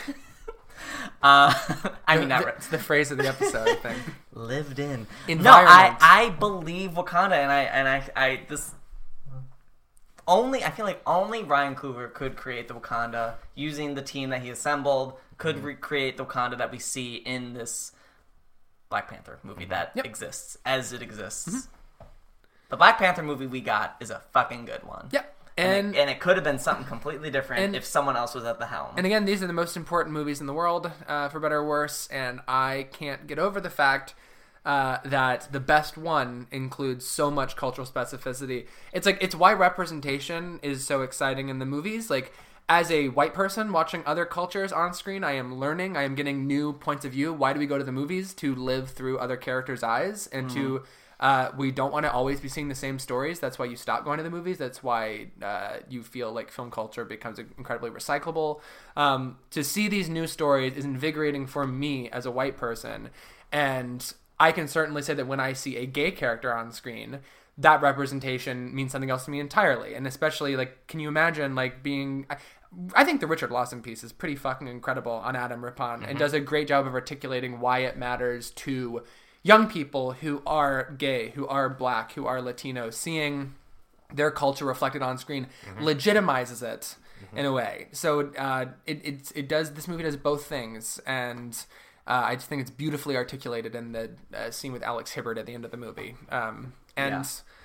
uh, I mean, not re- It's the phrase of the episode, I think. lived in. No, I Environment. I believe Wakanda, and I and I I this only I feel like only Ryan Coogler could create the Wakanda using the team that he assembled. Could mm-hmm. recreate the Wakanda that we see in this Black Panther movie mm-hmm. that yep. exists as it exists. Mm-hmm. The Black Panther movie we got is a fucking good one. Yep. And, And, and, it, and it could have been something completely different and, if someone else was at the helm. And again, these are the most important movies in the world, uh, for better or worse. And I can't get over the fact uh, that the best one includes so much cultural specificity. It's like it's why representation is so exciting in the movies. Like, as a white person watching other cultures on screen, I am learning. I am getting new points of view. Why do we go to the movies? To live through other characters' eyes and mm-hmm. to. Uh, we don't want to always be seeing the same stories. That's why you stop going to the movies. That's why uh, you feel like film culture becomes incredibly recyclable. Um, to see these new stories is invigorating for me as a white person. And I can certainly say that when I see a gay character on screen, that representation means something else to me entirely. And especially, like, can you imagine, like, being... I, I think the Richard Lawson piece is pretty fucking incredible on Adam Rippon mm-hmm. and does a great job of articulating why it matters to... young people who are gay, who are black, who are Latino, seeing their culture reflected on screen mm-hmm. legitimizes it mm-hmm. in a way. So uh, it, it it does. This movie does both things, and uh, I just think it's beautifully articulated in the uh, scene with Alex Hibbert at the end of the movie. Um, and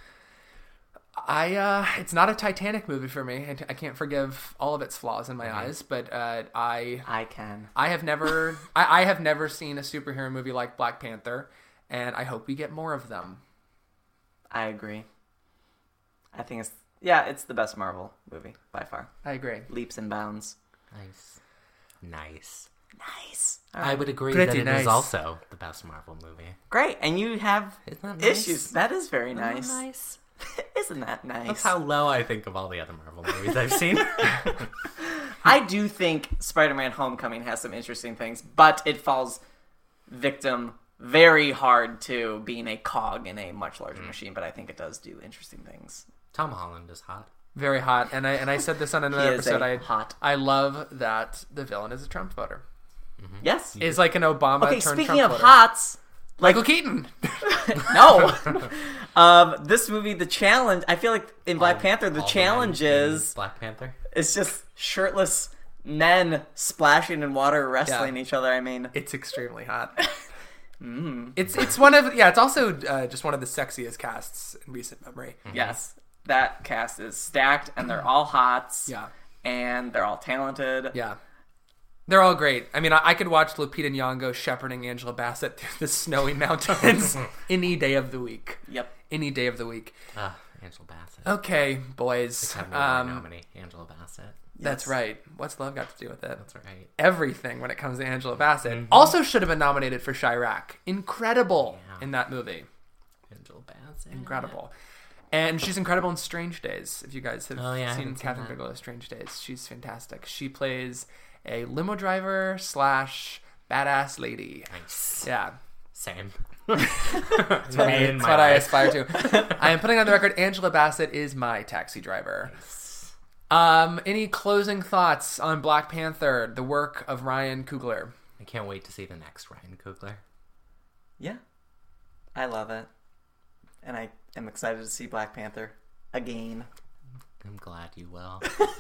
yeah. I, uh, it's not a Titanic movie for me. I, I can't forgive all of its flaws in my mm-hmm. eyes, but uh, I I can. I have never I, I have never seen a superhero movie like Black Panther. And I hope we get more of them. I agree. I think it's, yeah, it's the best Marvel movie, by far. I agree. Leaps and bounds. Nice. Nice. Nice. Right. I would agree Pretty that it nice. is also the best Marvel movie. Great. And you have Isn't that nice? issues. That is very Isn't nice. That nice? Isn't that nice? That's how low I think of all the other Marvel movies I've seen. I do think Spider-Man Homecoming has some interesting things, but it falls victim very hard to being a cog in a much larger mm. machine, but I think it does do interesting things. Tom Holland is hot. Very hot. And I and I said this on another he is episode. A I hot. I love that the villain is a Trump voter. Mm-hmm. Yes. Is like an Obama okay, turned speaking Trump of voter. hots, like, Michael Keaton. No. um, this movie, the challenge, I feel like in Black all, Panther, the all challenge the is Black Panther. It's just shirtless men splashing in water, wrestling yeah. each other. I mean, it's extremely hot. Mm. It's it's one of yeah. It's also uh, just one of the sexiest casts in recent memory. Mm-hmm. Yes, that cast is stacked, and they're all hots. Yeah, and they're all talented. Yeah, they're all great. I mean, I, I could watch Lupita Nyong'o shepherding Angela Bassett through the snowy mountains any day of the week. Yep, any day of the week. Ah, uh, Angela Bassett. Okay, boys. Um, nominee Angela Bassett. That's yes. right. What's love got to do with it? That's right. Everything when it comes to Angela Bassett. Mm-hmm. Also should have been nominated for Chirac. Incredible yeah. in that movie. Angela Bassett. Incredible. And she's incredible in Strange Days. If you guys have oh, yeah, seen Catherine Bigelow's Strange Days, she's fantastic. She plays a limo driver slash badass lady. Nice. Yeah. Same. That's what, I, that's what I aspire to. I am putting on the record, Angela Bassett is my taxi driver. Nice. Um, any closing thoughts on Black Panther, the work of Ryan Coogler? I can't wait to see the next Ryan Coogler. Yeah. I love it. And I am excited to see Black Panther again. I'm glad you will.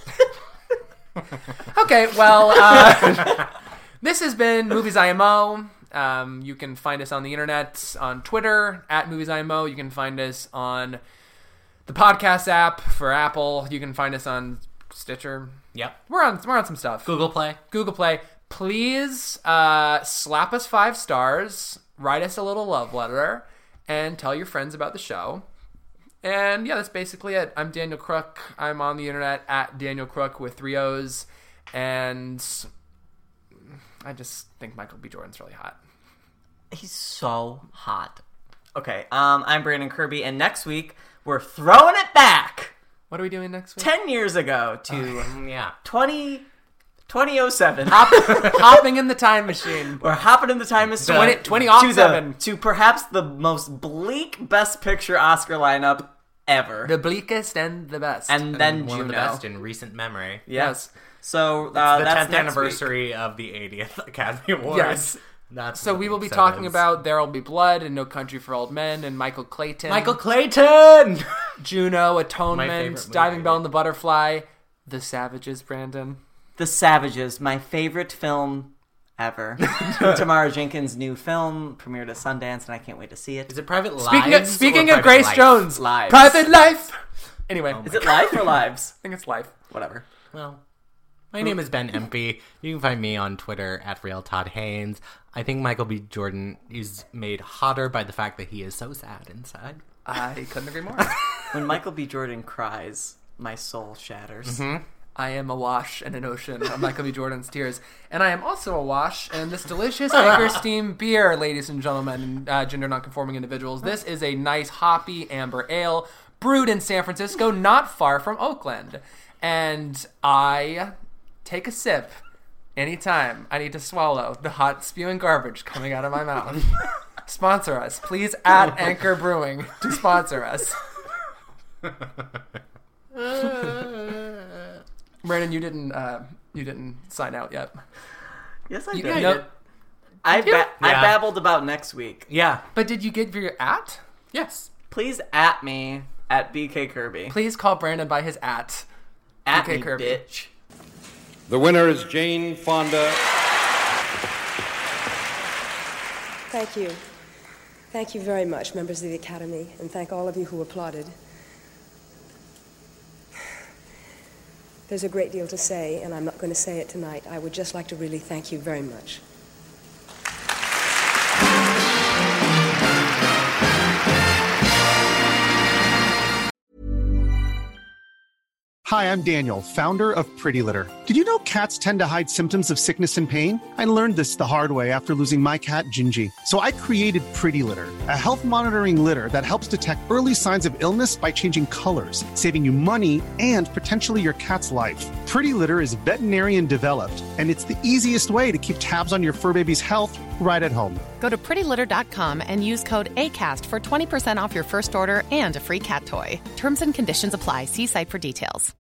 Okay, well, uh, this has been Movies I M O. Um, you can find us on the internet, on Twitter, at Movies I M O. You can find us on the podcast app for Apple. You can find us on Stitcher. Yep. We're on we're on some stuff. Google Play. Google Play. Please uh, slap us five stars, write us a little love letter, and tell your friends about the show. And yeah, that's basically it. I'm Daniel Crook. I'm on the internet at Daniel Crook with three O's. And I just think Michael B. Jordan's really hot. He's so hot. Okay, um, I'm Brandon Kirby, and next week we're throwing it back. What are we doing next week? Ten years ago to um, yeah. twenty, twenty oh seven. Hop, hopping in the time machine. We're hopping in the time machine. twenty, twenty oh seven. To, the, to perhaps the most bleak Best Picture Oscar lineup ever. The bleakest and the best. And, and then one Juno. of the best in recent memory. Yes. So uh, it's the that's tenth next anniversary week. of the eightieth Academy Awards. Yes. That's So what we the will be episode talking is. about There'll Be Blood and No Country for Old Men and Michael Clayton. Michael Clayton! Juno, My Atonement, favorite Diving movie. Bell and the Butterfly, The Savages, Brandon. The Savages, my favorite film ever. Tamara Jenkins' new film premiered at Sundance, and I can't wait to see it. Is it Private Lives? Speaking of, or speaking of Private Grace Life? Jones, Lives. Private Life. Anyway, Is it Life or Lives? I think it's Life. Whatever. Well, my name is Ben Empey. You can find me on Twitter at Real Todd Haynes. I think Michael B. Jordan is made hotter by the fact that he is so sad inside. I couldn't agree more. When Michael B. Jordan cries, my soul shatters. Mm-hmm. I am awash in an ocean of Michael B. Jordan's tears. And I am also awash in this delicious Anchor Steam beer, ladies and gentlemen, uh, gender nonconforming individuals. This is a nice hoppy amber ale brewed in San Francisco, not far from Oakland. And I take a sip anytime I need to swallow the hot spewing garbage coming out of my mouth. Sponsor us. Please at Anchor Brewing to sponsor us. Brandon, you didn't uh, you didn't sign out yet. Yes, I You, did. no, I, ba- I Yeah. babbled about next week. Yeah. but did you get your at? Yes. Please at me at B K Kirby. Please call Brandon by his at. at B K me, Kirby. bitch. The winner is Jane Fonda. Thank you. Thank you very much, members of the Academy, and thank all of you who applauded. There's a great deal to say, and I'm not going to say it tonight. I would just like to really thank you very much. Hi, I'm Daniel, founder of Pretty Litter. Did you know cats tend to hide symptoms of sickness and pain? I learned this the hard way after losing my cat, Gingy. So I created Pretty Litter, a health monitoring litter that helps detect early signs of illness by changing colors, saving you money and potentially your cat's life. Pretty Litter is veterinarian developed, and it's the easiest way to keep tabs on your fur baby's health right at home. Go to pretty litter dot com and use code ACAST for twenty percent off your first order and a free cat toy. Terms and conditions apply. See site for details.